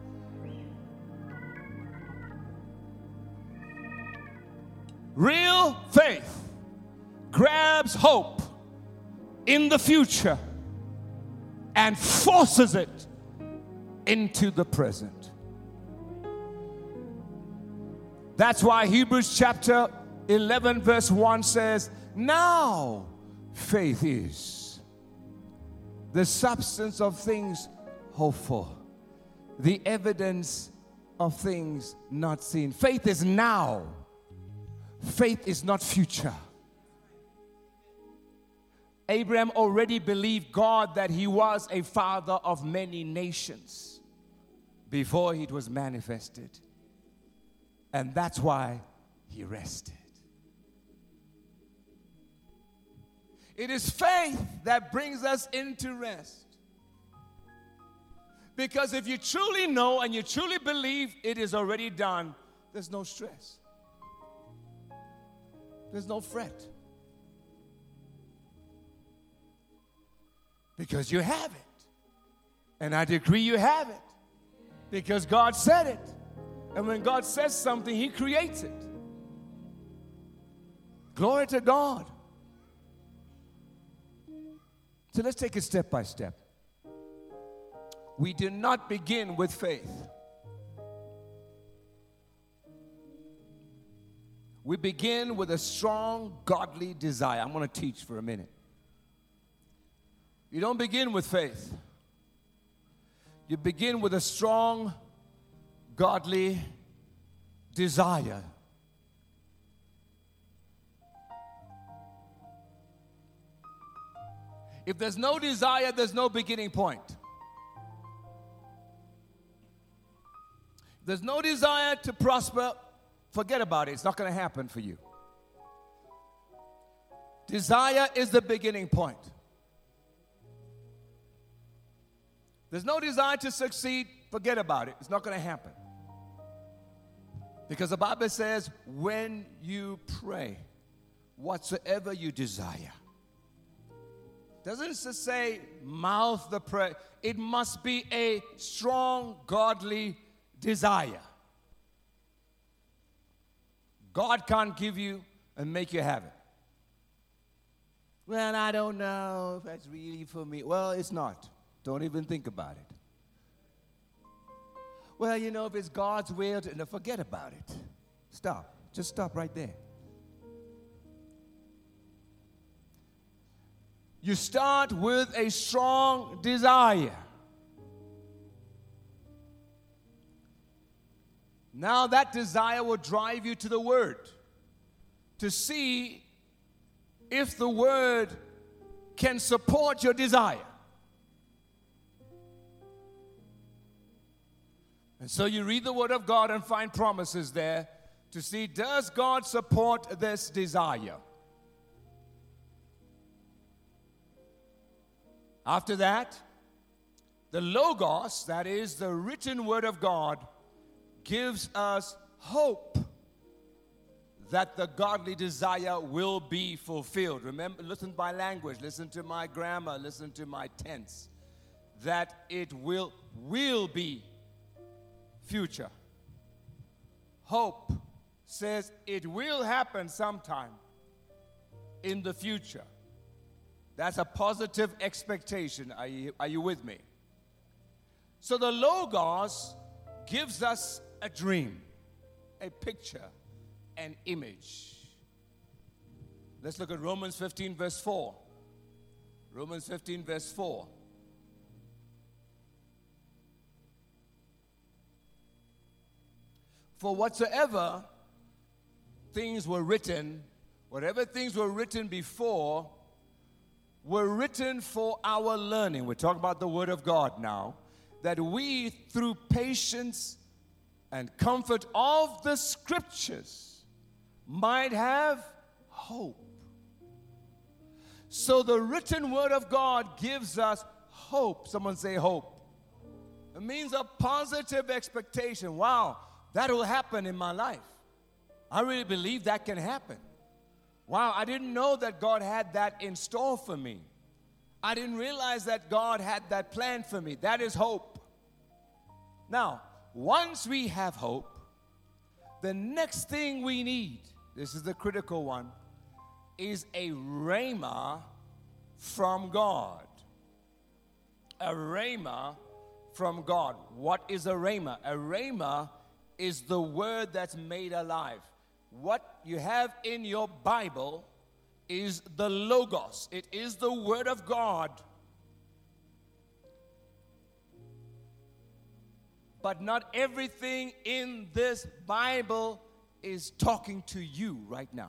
Speaker 1: Real faith grabs hope in the future and forces it into the present. That's why Hebrews chapter 11 verse 1 says, now faith is the substance of things hoped for, the evidence of things not seen. Faith is now. Faith is not future. Abraham already believed God that he was a father of many nations before it was manifested. And that's why he rested. It is faith that brings us into rest. Because if you truly know and you truly believe it is already done, there's no stress. There's no fret. Because you have it. And I decree you have it. Because God said it. And when God says something, He creates it. Glory to God. So let's take it step by step. We do not begin with faith. We begin with a strong, godly desire. I'm going to teach for a minute. You don't begin with faith. You begin with a strong, godly desire. If there's no desire, there's no beginning point. If there's no desire to prosper, forget about it. It's not going to happen for you. Desire is the beginning point. There's no desire to succeed, forget about it. It's not going to happen. Because the Bible says, when you pray, whatsoever you desire. Doesn't it say mouth the prayer? It must be a strong, godly desire. God can't give you and make you have it. Well, I don't know if that's really for me. Well, it's not. Don't even think about it. Well, you know, if it's God's will, forget about it. Stop. Just stop right there. You start with a strong desire. Now that desire will drive you to the Word to see if the Word can support your desire. And so you read the Word of God and find promises there to see, does God support this desire? After that, the Logos, that is the written Word of God, gives us hope that the godly desire will be fulfilled. Remember, listen to my language, listen to my grammar, listen to my tense. That it will be future. Hope says it will happen sometime in the future. That's a positive expectation. Are you with me? So the Logos gives us a dream, a picture, an image. Let's look at Romans 15 verse 4. Romans 15 verse 4. For whatsoever things were written, whatever things were written before, were written for our learning. We're talking about the Word of God now. That we, through patience and comfort of the Scriptures, might have hope. So the written Word of God gives us hope. Someone say hope. It means a positive expectation. Wow, that will happen in my life. I really believe that can happen. Wow, I didn't know that God had that in store for me. I didn't realize that God had that plan for me. That is hope. Now, once we have hope, the next thing we need, this is the critical one, is a rhema from God. A rhema from God. What is a rhema? A rhema is the word that's made alive. What you have in your Bible is the Logos. It is the Word of God. But not everything in this Bible is talking to you right now.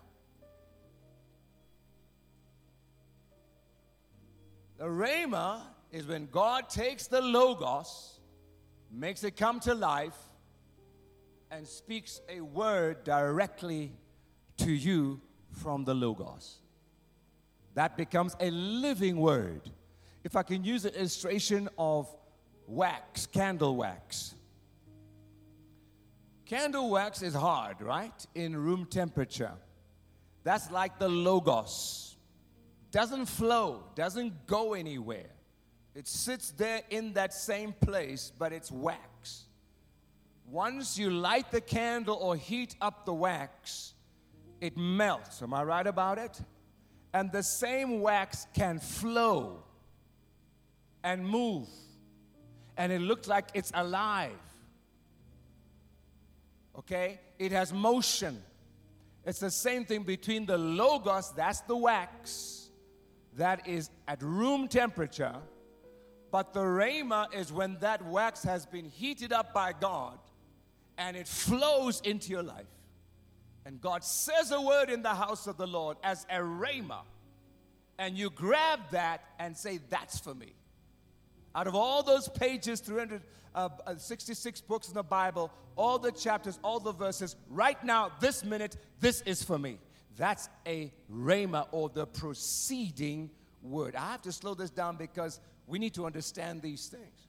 Speaker 1: The Rhema is when God takes the Logos, makes it come to life, and speaks a word directly to you from the Logos. that becomes a living word. If I can use an illustration of wax, candle wax. Candle wax is hard, right? In room temperature. That's like the Logos. Doesn't flow, doesn't go anywhere. It sits there in that same place, but it's wax. Once you light the candle or heat up the wax, it melts. Am I right about it? And the same wax can flow and move. And it looks like it's alive. Okay? It has motion. It's the same thing between the Logos, that's the wax, that is at room temperature. But the Rhema is when that wax has been heated up by God and it flows into your life. And God says a word in the house of the Lord as a Rhema. And you grab that and say, that's for me. Out of all those pages, 366 books in the Bible, all the chapters, all the verses, right now, this minute, this is for me. That's a Rhema, or the preceding word. I have to slow this down because we need to understand these things.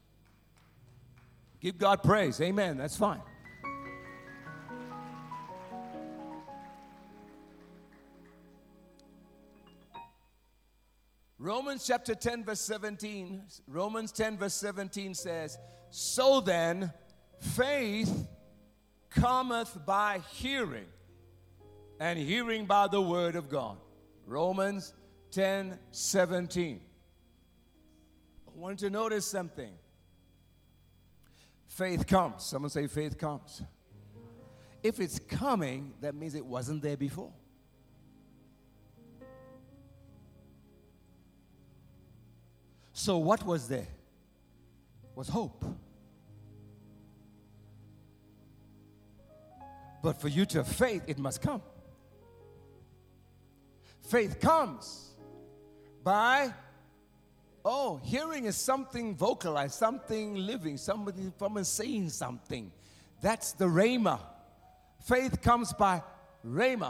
Speaker 1: Give God praise. Amen. That's fine. Romans chapter 10 verse 17, Romans 10 verse 17 says, so then faith cometh by hearing, and hearing by the word of God. Romans 10:17. I want you to notice something. Faith comes. Someone say faith comes. If it's coming, that means it wasn't there before. So what was there? Was hope. But for you to have faith, it must come. Faith comes by, hearing is something vocalized, something living, someone saying something. That's the Rhema. Faith comes by Rhema.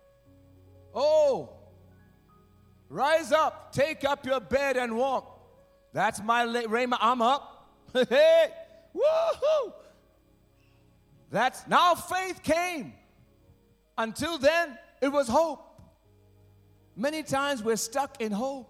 Speaker 1: Rise up, take up your bed and walk. That's my Rhema. I'm up. Hey, woohoo! Now faith came. Until then, it was hope. Many times we're stuck in hope.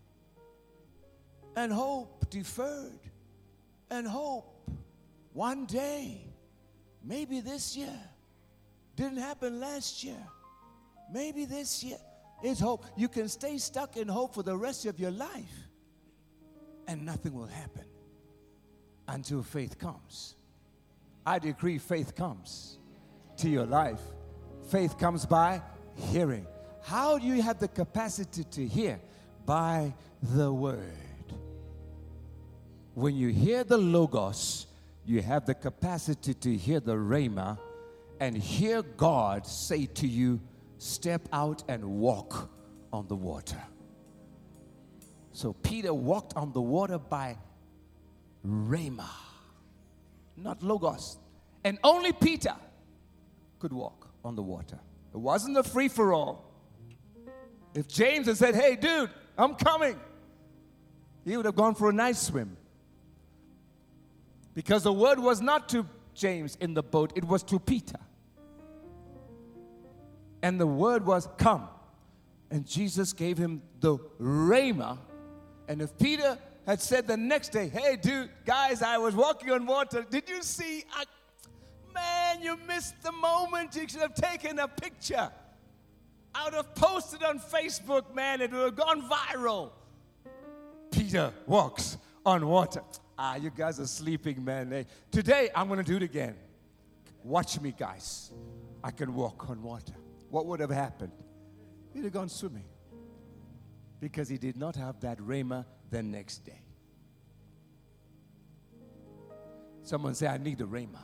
Speaker 1: And hope deferred. And hope one day. Maybe this year. Didn't happen last year. Maybe this year. It's hope. You can stay stuck in hope for the rest of your life. And nothing will happen until faith comes. I decree faith comes to your life. Faith comes by hearing. How do you have the capacity to hear? By the word. When you hear the Logos, you have the capacity to hear the Rhema and hear God say to you, step out and walk on the water. So Peter walked on the water by Rhema, not Logos. And only Peter could walk on the water. It wasn't a free-for-all. If James had said, hey, dude, I'm coming, he would have gone for a nice swim. Because the word was not to James in the boat, it was to Peter. And the word was, come. And Jesus gave him the Rhema. And if Peter had said the next day, hey, dude, guys, I was walking on water. Did you see? Man, you missed the moment. You should have taken a picture. I would have posted on Facebook, man. It would have gone viral. Peter walks on water. You guys are sleeping, man. Today, I'm going to do it again. Watch me, guys. I can walk on water. What would have happened? He'd have gone swimming. Because he did not have that Rhema the next day. Someone say, I need a Rhema.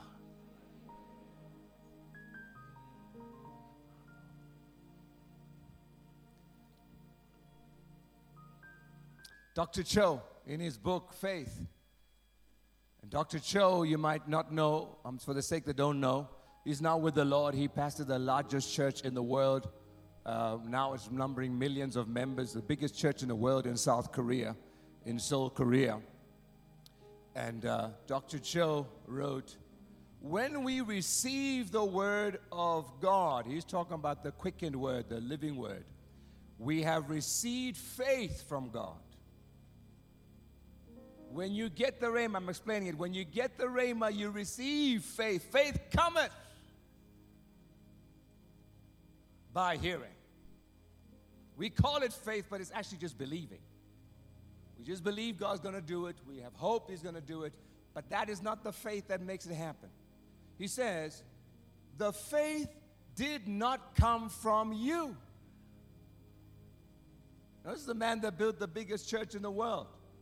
Speaker 1: Dr. Cho, in his book, Faith. And Dr. Cho, you might not know, for the sake that don't know, he's now with the Lord. He pastored the largest church in the world, Now it's numbering millions of members, the biggest church in the world in South Korea, in Seoul, Korea. And Dr. Cho wrote, when we receive the word of God, he's talking about the quickened word, the living word, we have received faith from God. When you get the rhema, I'm explaining it, when you get the rhema, you receive faith. Faith cometh by hearing. We call it faith, but it's actually just believing. We just believe God's going to do it. We have hope He's going to do it. But that is not the faith that makes it happen. He says, the faith did not come from you. Now, this is the man that built the biggest church in the world.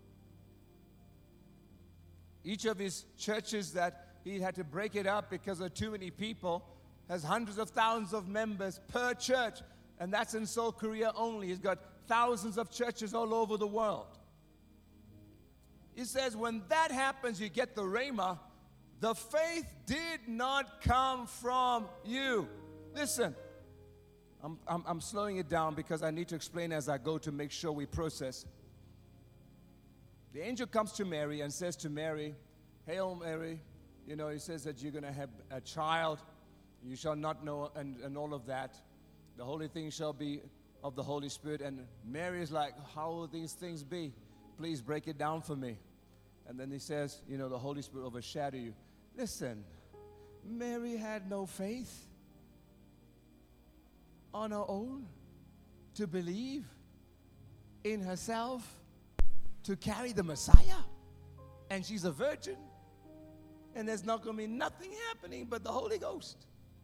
Speaker 1: Each of his churches that he had to break it up because of too many people has hundreds of thousands of members per church. And that's in Seoul, Korea only. He's got thousands of churches all over the world. He says when that happens, you get the rhema. The faith did not come from you. Listen, I'm slowing it down because I need to explain as I go to make sure we process. The angel comes to Mary and says to Mary, Hail Mary, he says that you're going to have a child. You shall not know, and all of that. The holy thing shall be of the Holy Spirit. And Mary is like, how will these things be? Please break it down for me. And then he says, the Holy Spirit overshadow you. Listen, Mary had no faith on her own to believe in herself to carry the Messiah. And she's a virgin. And there's not going to be nothing happening but the Holy Ghost.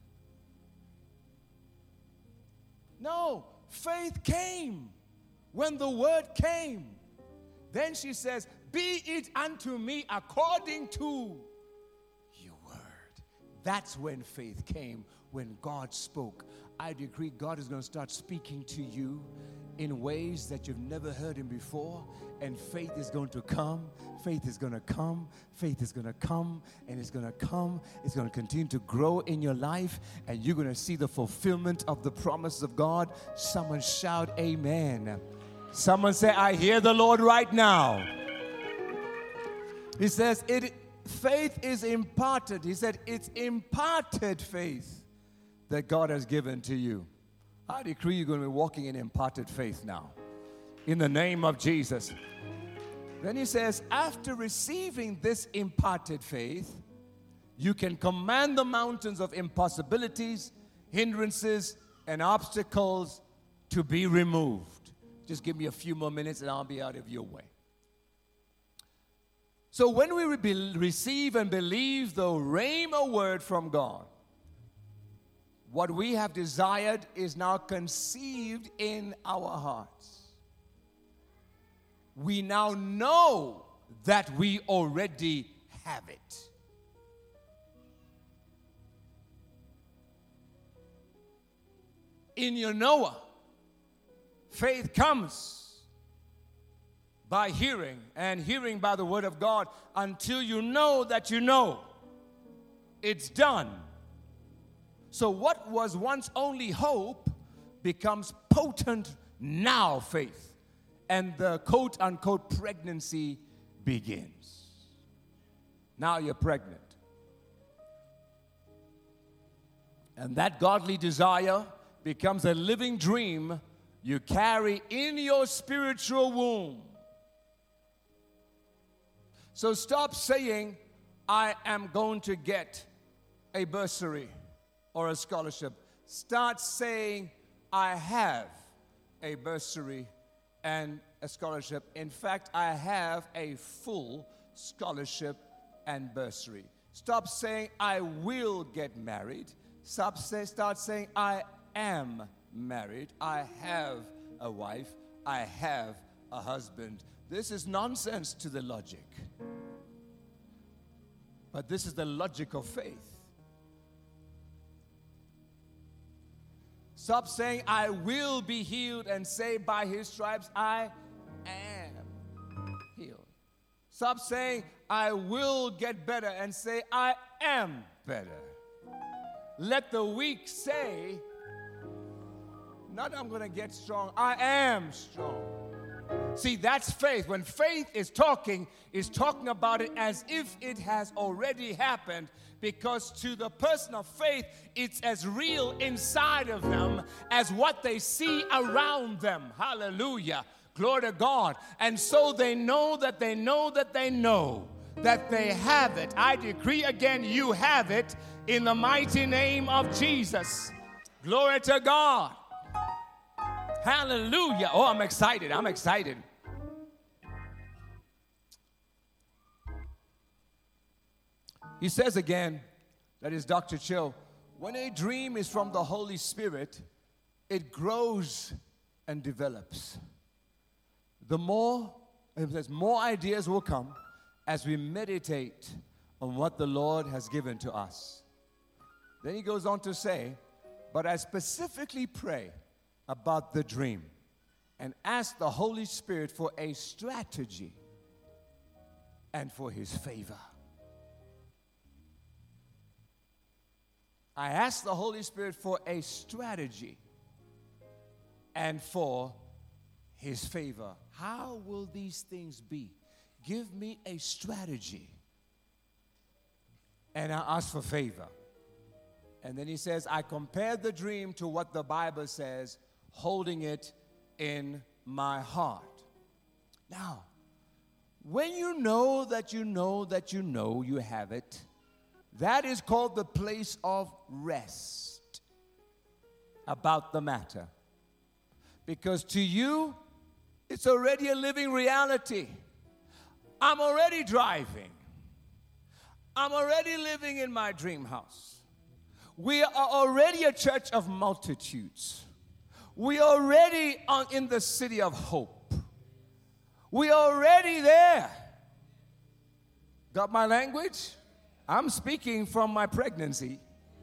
Speaker 1: No, faith came when the word came. Then she says, be it unto me according to your word. That's when faith came, when God spoke. I decree God is going to start speaking to you in ways that you've never heard him before, and faith is going to come. Faith is going to come. Faith is going to come, and it's going to come. It's going to continue to grow in your life, and you're going to see the fulfillment of the promises of God. Someone shout amen. Someone say, I hear the Lord right now. He says, faith is imparted. He said, it's imparted faith that God has given to you. I decree you're going to be walking in imparted faith now. In the name of Jesus. Then he says, after receiving this imparted faith, you can command the mountains of impossibilities, hindrances, and obstacles to be removed. Just give me a few more minutes and I'll be out of your way. So when we receive and believe the rhema word from God, what we have desired is now conceived in our hearts. We now know that we already have it. In your Noah, faith comes by hearing, and hearing by the word of God, until you know that you know. It's done. So what was once only hope becomes potent now faith. And the quote-unquote pregnancy begins. Now you're pregnant. And that godly desire becomes a living dream you carry in your spiritual womb. So stop saying, I am going to get a bursary or a scholarship. Start saying, I have a bursary and a scholarship. In fact, I have a full scholarship and bursary. Stop saying, I will get married. Start saying, I am married. I have a wife. I have a husband. This is nonsense to the logic. But this is the logic of faith. Stop saying, I will be healed, and say, by his stripes, I am healed. Stop saying, I will get better, and say, I am better. Let the weak say, Not I'm going to get strong. I am strong. See, that's faith. When faith is talking about it as if it has already happened, because to the person of faith, it's as real inside of them as what they see around them. Hallelujah. Glory to God. And so they know that they know that they know that they have it. I decree again, you have it in the mighty name of Jesus. Glory to God. Hallelujah. Oh, I'm excited. I'm excited. He says again, that is Dr. Chill, when a dream is from the Holy Spirit, it grows and develops. The more ideas will come as we meditate on what the Lord has given to us. Then he goes on to say, but I specifically pray about the dream and ask the Holy Spirit for a strategy and for his favor. I ask the Holy Spirit for a strategy and for his favor. How will these things be? Give me a strategy and I ask for favor. And then he says, I compared the dream to what the Bible says, holding it in my heart. Now, when you know that you know that you know you have it, that is called the place of rest about the matter. Because to you, it's already a living reality. I'm already driving. I'm already living in my dream house. We are already a church of multitudes. We are already in the city of hope. We are already there. Got my language? I'm speaking from my pregnancy.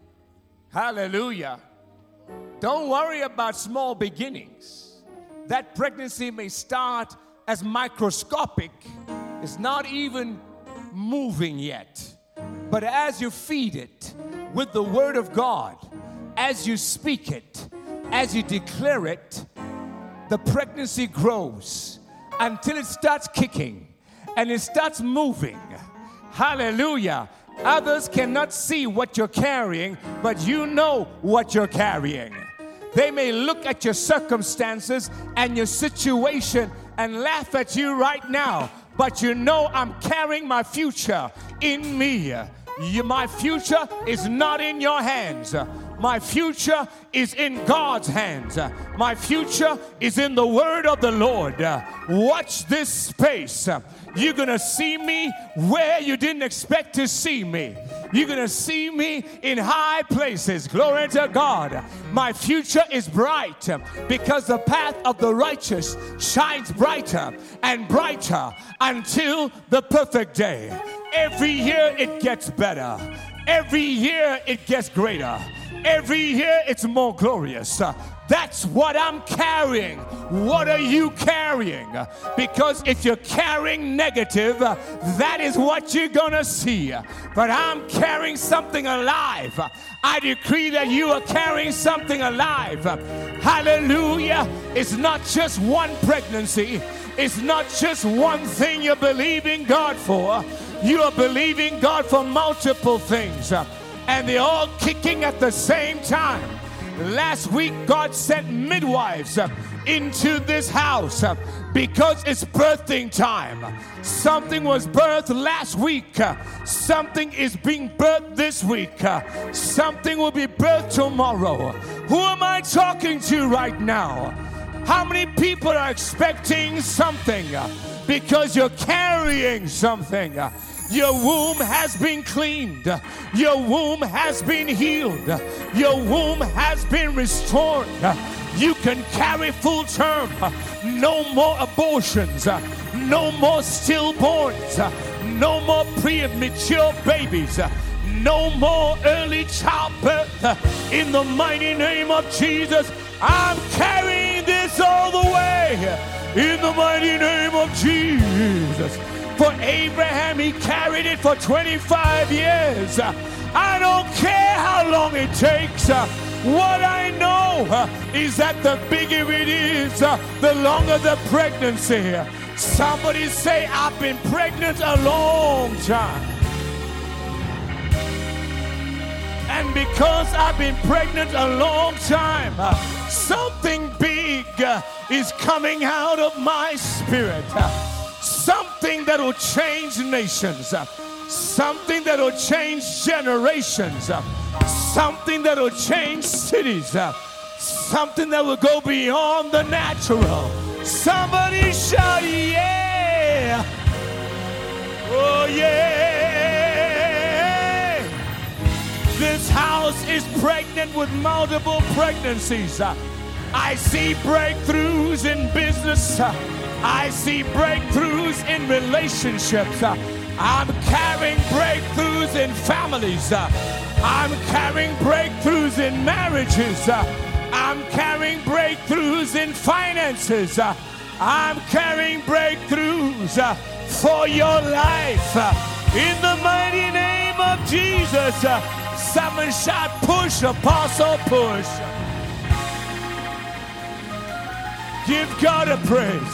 Speaker 1: Hallelujah. Don't worry about small beginnings. That pregnancy may start as microscopic. It's not even moving yet. But as you feed it with the word of God, as you speak it, as you declare it, the pregnancy grows until it starts kicking and it starts moving. Hallelujah. Others cannot see what you're carrying, but you know what you're carrying. They may look at your circumstances and your situation and laugh at you right now, but you know I'm carrying my future in me. My future is not in your hands. My future is in God's hands. My future is in the word of the Lord. Watch this space. You're going to see me where you didn't expect to see me. You're going to see me in high places. Glory to God. My future is bright because the path of the righteous shines brighter and brighter until the perfect day. Every year it gets better. Every year it gets greater. Every year it's more glorious. That's what I'm carrying. What are you carrying? Because if you're carrying negative, that is what you're gonna see. But I'm carrying something alive. I decree that you are carrying something alive. Hallelujah. It's not just one pregnancy. It's not just one thing you're believing God for. You are believing God for multiple things. And they're all kicking at the same time. Last week, God sent midwives into this house because it's birthing time. Something was birthed last week. Something is being birthed this week. Something will be birthed tomorrow. Who am I talking to right now? How many people are expecting something because you're carrying something? Your womb has been cleaned. Your womb has been healed. Your womb has been restored. You can carry full term. No more abortions. No more stillborns. No more premature babies. No more early childbirth. In the mighty name of Jesus, I'm carrying this all the way. In the mighty name of Jesus. For Abraham, he carried it for 25 years. I don't care how long it takes. What I know is that the bigger it is, the longer the pregnancy. Somebody say, I've been pregnant a long time. And because I've been pregnant a long time, something big is coming out of my spirit. Something that will change nations. Something that will change generations. Something that will change cities. Something that will go beyond the natural. Somebody shout, yeah! Oh, yeah! This house is pregnant with multiple pregnancies. I see breakthroughs in business. I see breakthroughs in relationships. I'm carrying breakthroughs in families. I'm carrying breakthroughs in marriages. I'm carrying breakthroughs in finances. I'm carrying breakthroughs for your life. In the mighty name of Jesus, someone shout, push, apostle, push. Give God a praise.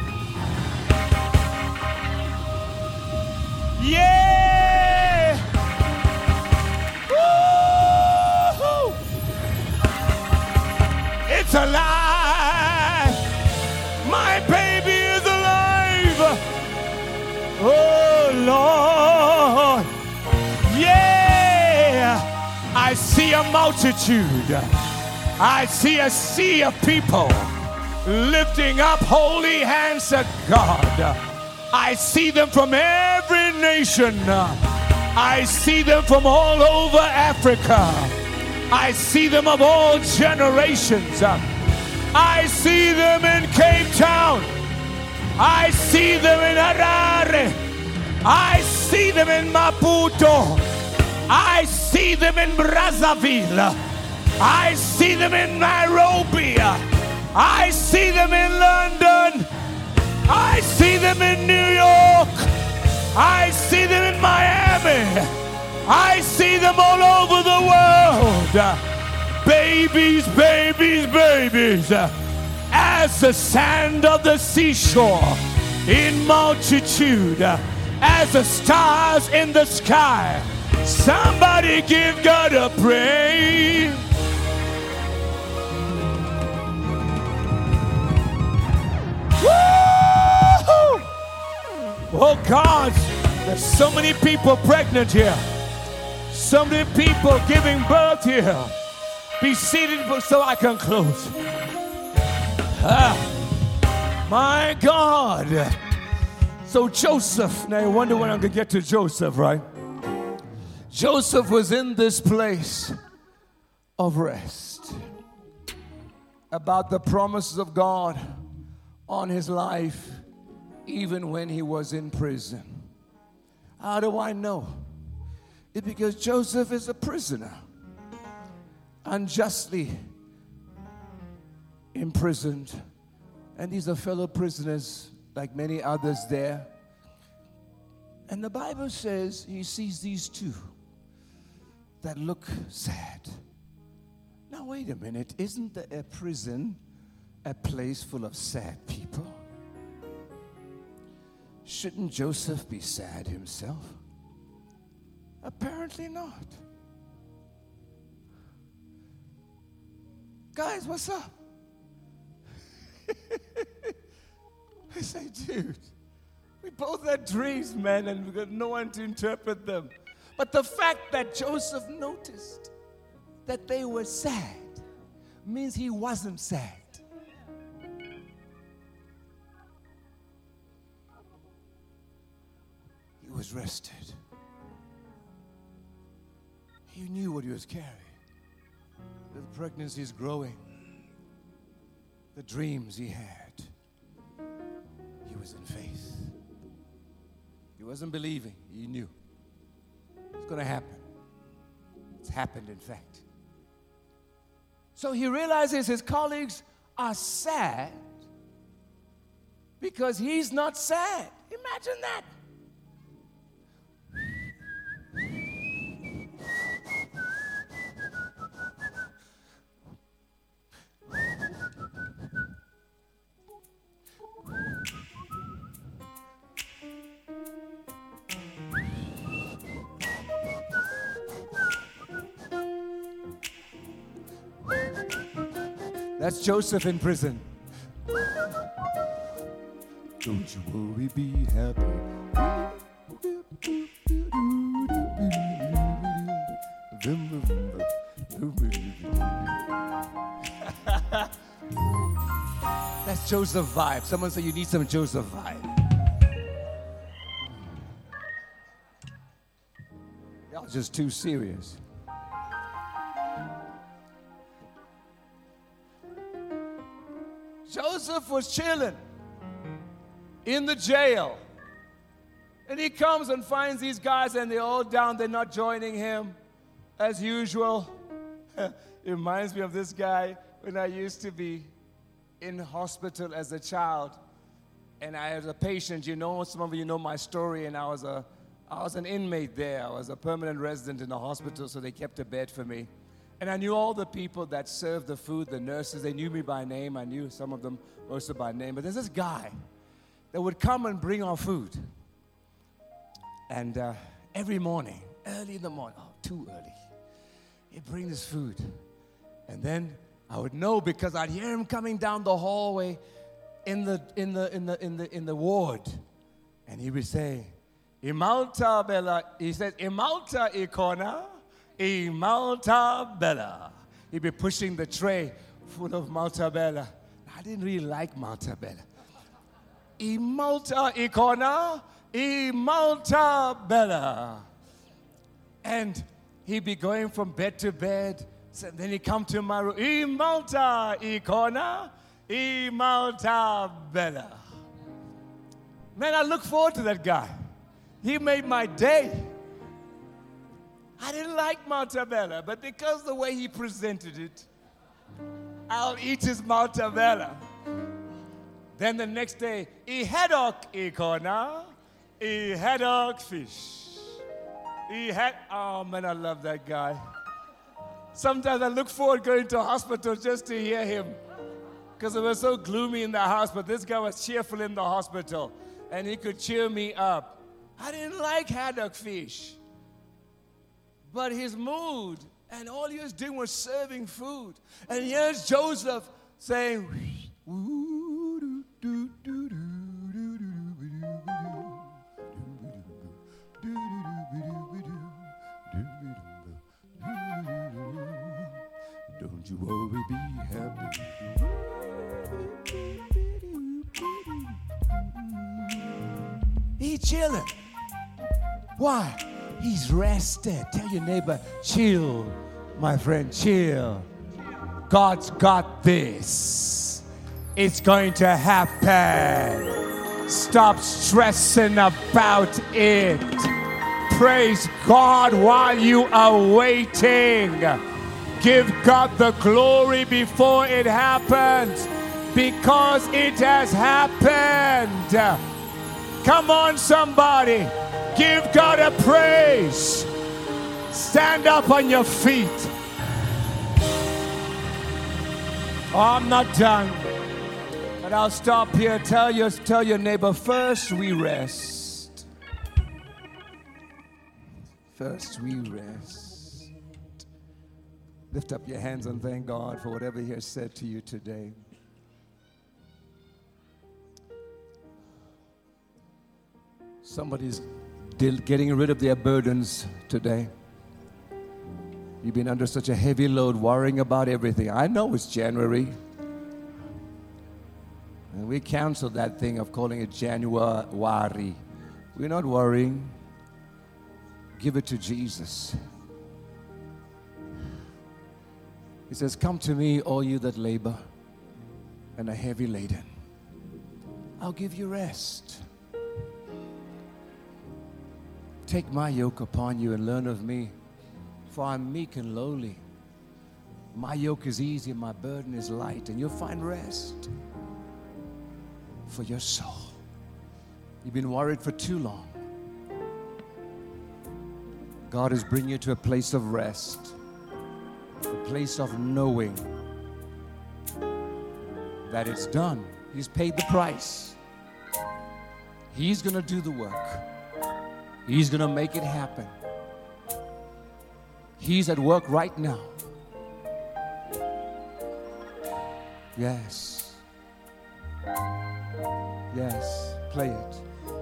Speaker 1: Yeah! Woo-hoo! It's alive! My baby is alive! Oh, Lord! Yeah! I see a multitude. I see a sea of people lifting up holy hands to God. I see them from every nation. I see them from all over Africa. I see them of all generations. I see them in Cape Town. I see them in Harare. I see them in Maputo. I see them in Brazzaville. I see them in Nairobi. I see them in London. I see them in New York. I see them in Miami. I see them all over the world. Babies, babies, babies. As the sand of the seashore in multitude. As the stars in the sky. Somebody give God a praise. Woo! Oh God, there's so many people pregnant here. So many people giving birth here. Be seated so I can close. My God. So Joseph, now you wonder when I'm going to get to Joseph, right? Joseph was in this place of rest. About the promises of God on his life, even when he was in prison. How do I know? It's because Joseph is a prisoner, unjustly imprisoned. And these are fellow prisoners like many others there. And the Bible says he sees these two that look sad. Now wait a minute, isn't a prison a place full of sad people? Shouldn't Joseph be sad himself? Apparently not. Guys, what's up? I say, dude, we both had dreams, man, and we got no one to interpret them. But the fact that Joseph noticed that they were sad means he wasn't sad. He was rested. He knew what he was carrying. The pregnancy is growing. The dreams he had. He was in faith. He wasn't believing. He knew. It's going to happen. It's happened, in fact. So he realizes his colleagues are sad because he's not sad. Imagine that. That's Joseph in prison. Don't you worry, be happy. That's Joseph vibe. Someone say you need some Joseph vibe. Y'all just too serious. Joseph was chilling in the jail. And he comes and finds these guys and they're all down. They're not joining him as usual. It reminds me of this guy when I used to be in hospital as a child. And I was a patient. You know, some of you know my story. And I was an inmate there. I was a permanent resident in the hospital, so they kept a bed for me. And I knew all the people that served the food, the nurses. They knew me by name. I knew some of them also by name. But there's this guy that would come and bring our food. And every morning, early in the morning, too early, he'd bring this food. And then I would know because I'd hear him coming down the hallway in the ward. And he would say, Imalta Bella. He said, Imalta Ikona. Malta Bella. He'd be pushing the tray full of Malta Bella. I didn't really like Malta Bella. Malta Icona, Malta Bella. And he'd be going from bed to bed. So then he'd come to my room. Malta Icona, Malta Bella. Man, I look forward to that guy. He made my day. I didn't like Malta Bella, but because the way he presented it, I'll eat his Malta Bella. Then the next day, haddock ikona, haddock fish. Oh man, I love that guy. Sometimes I look forward going to a hospital just to hear him, because it was so gloomy in the house, but this guy was cheerful in the hospital, and he could cheer me up. I didn't like haddock fish. But his mood, and all he was doing was serving food. And here's Joseph saying, don't you worry, be happy. He's chilling. Why? He's rested. Tell your neighbor, chill, my friend, chill. God's got this. It's going to happen. Stop stressing about it. Praise God while you are waiting. Give God the glory before it happens, because it has happened. Come on, somebody. Give God a praise. Stand up on your feet. Oh, I'm not done, but I'll stop here. Tell your neighbor, first we rest. First we rest. Lift up your hands and thank God for whatever He has said to you today. Somebody's getting rid of their burdens today. You've been under such a heavy load, worrying about everything. I know it's January. And we canceled that thing of calling it January. We're not worrying. Give it to Jesus. He says, come to me, all you that labor and are heavy laden. I'll give you rest. Take my yoke upon you and learn of me, for I'm meek and lowly. My yoke is easy and my burden is light, and you'll find rest for your soul. You've been worried for too long. God is bringing you to a place of rest, a place of knowing that it's done. He's paid the price. He's going to do the work. He's going to make it happen. He's at work right now. Yes. Yes. Play it.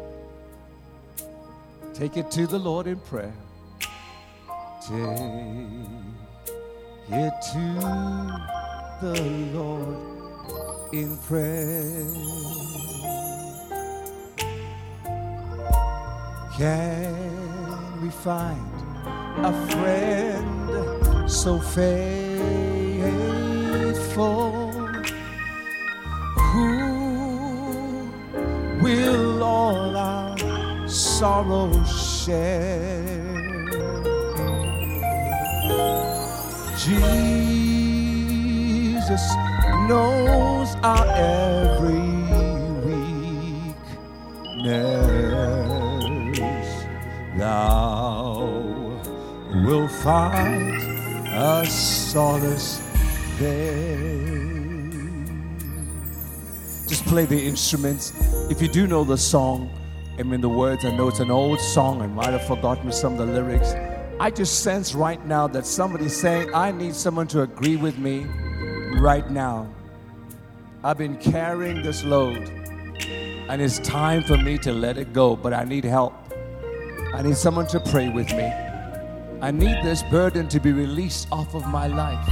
Speaker 1: Take it to the Lord in prayer. Take it to the Lord in prayer. Can we find a friend so faithful who will all our sorrows share? Jesus knows our every weakness. Thou will find a solace there. Just play the instruments. If you do know the song, I mean the words, I know it's an old song, I might have forgotten some of the lyrics. I just sense right now that somebody's saying, I need someone to agree with me right now. I've been carrying this load, and it's time for me to let it go, but I need help. I need someone to pray with me. I need this burden to be released off of my life.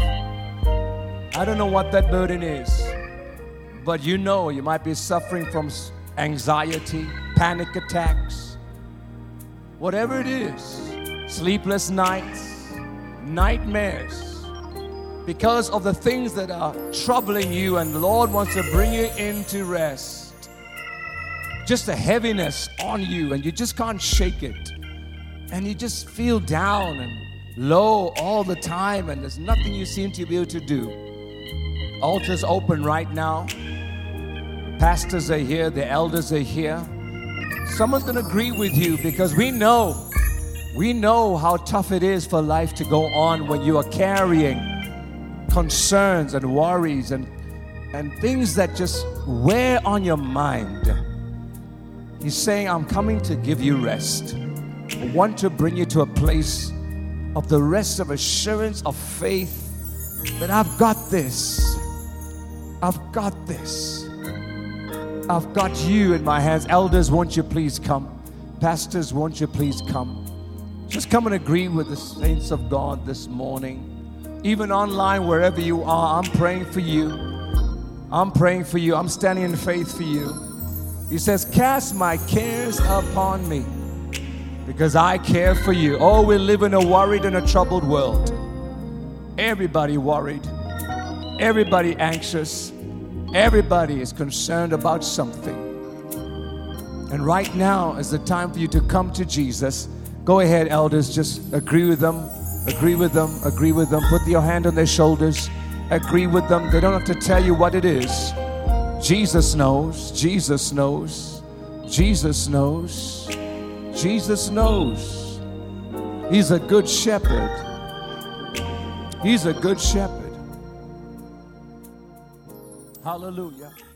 Speaker 1: I don't know what that burden is, but you know you might be suffering from anxiety, panic attacks, whatever it is, sleepless nights, nightmares, because of the things that are troubling you, and the Lord wants to bring you into rest. Just a heaviness on you, and you just can't shake it. And you just feel down and low all the time, and there's nothing you seem to be able to do. Altars open right now. Pastors are here, the elders are here. Someone's going to agree with you, because we know how tough it is for life to go on when you are carrying concerns and worries and things that just wear on your mind. He's saying, I'm coming to give you rest. I want to bring you to a place of the rest of assurance, of faith, that I've got this. I've got this. I've got you in my hands. Elders, won't you please come? Pastors, won't you please come? Just come and agree with the saints of God this morning. Even online, wherever you are, I'm praying for you. I'm praying for you. I'm standing in faith for you. He says, cast my cares upon me, because I care for you. Oh, we live in a worried and a troubled world. Everybody worried. Everybody anxious. Everybody is concerned about something. And right now is the time for you to come to Jesus. Go ahead, elders, just agree with them. Agree with them. Agree with them. Put your hand on their shoulders. Agree with them. They don't have to tell you what it is. Jesus knows. Jesus knows. Jesus knows. Jesus knows. He's a good shepherd. He's a good shepherd. Hallelujah.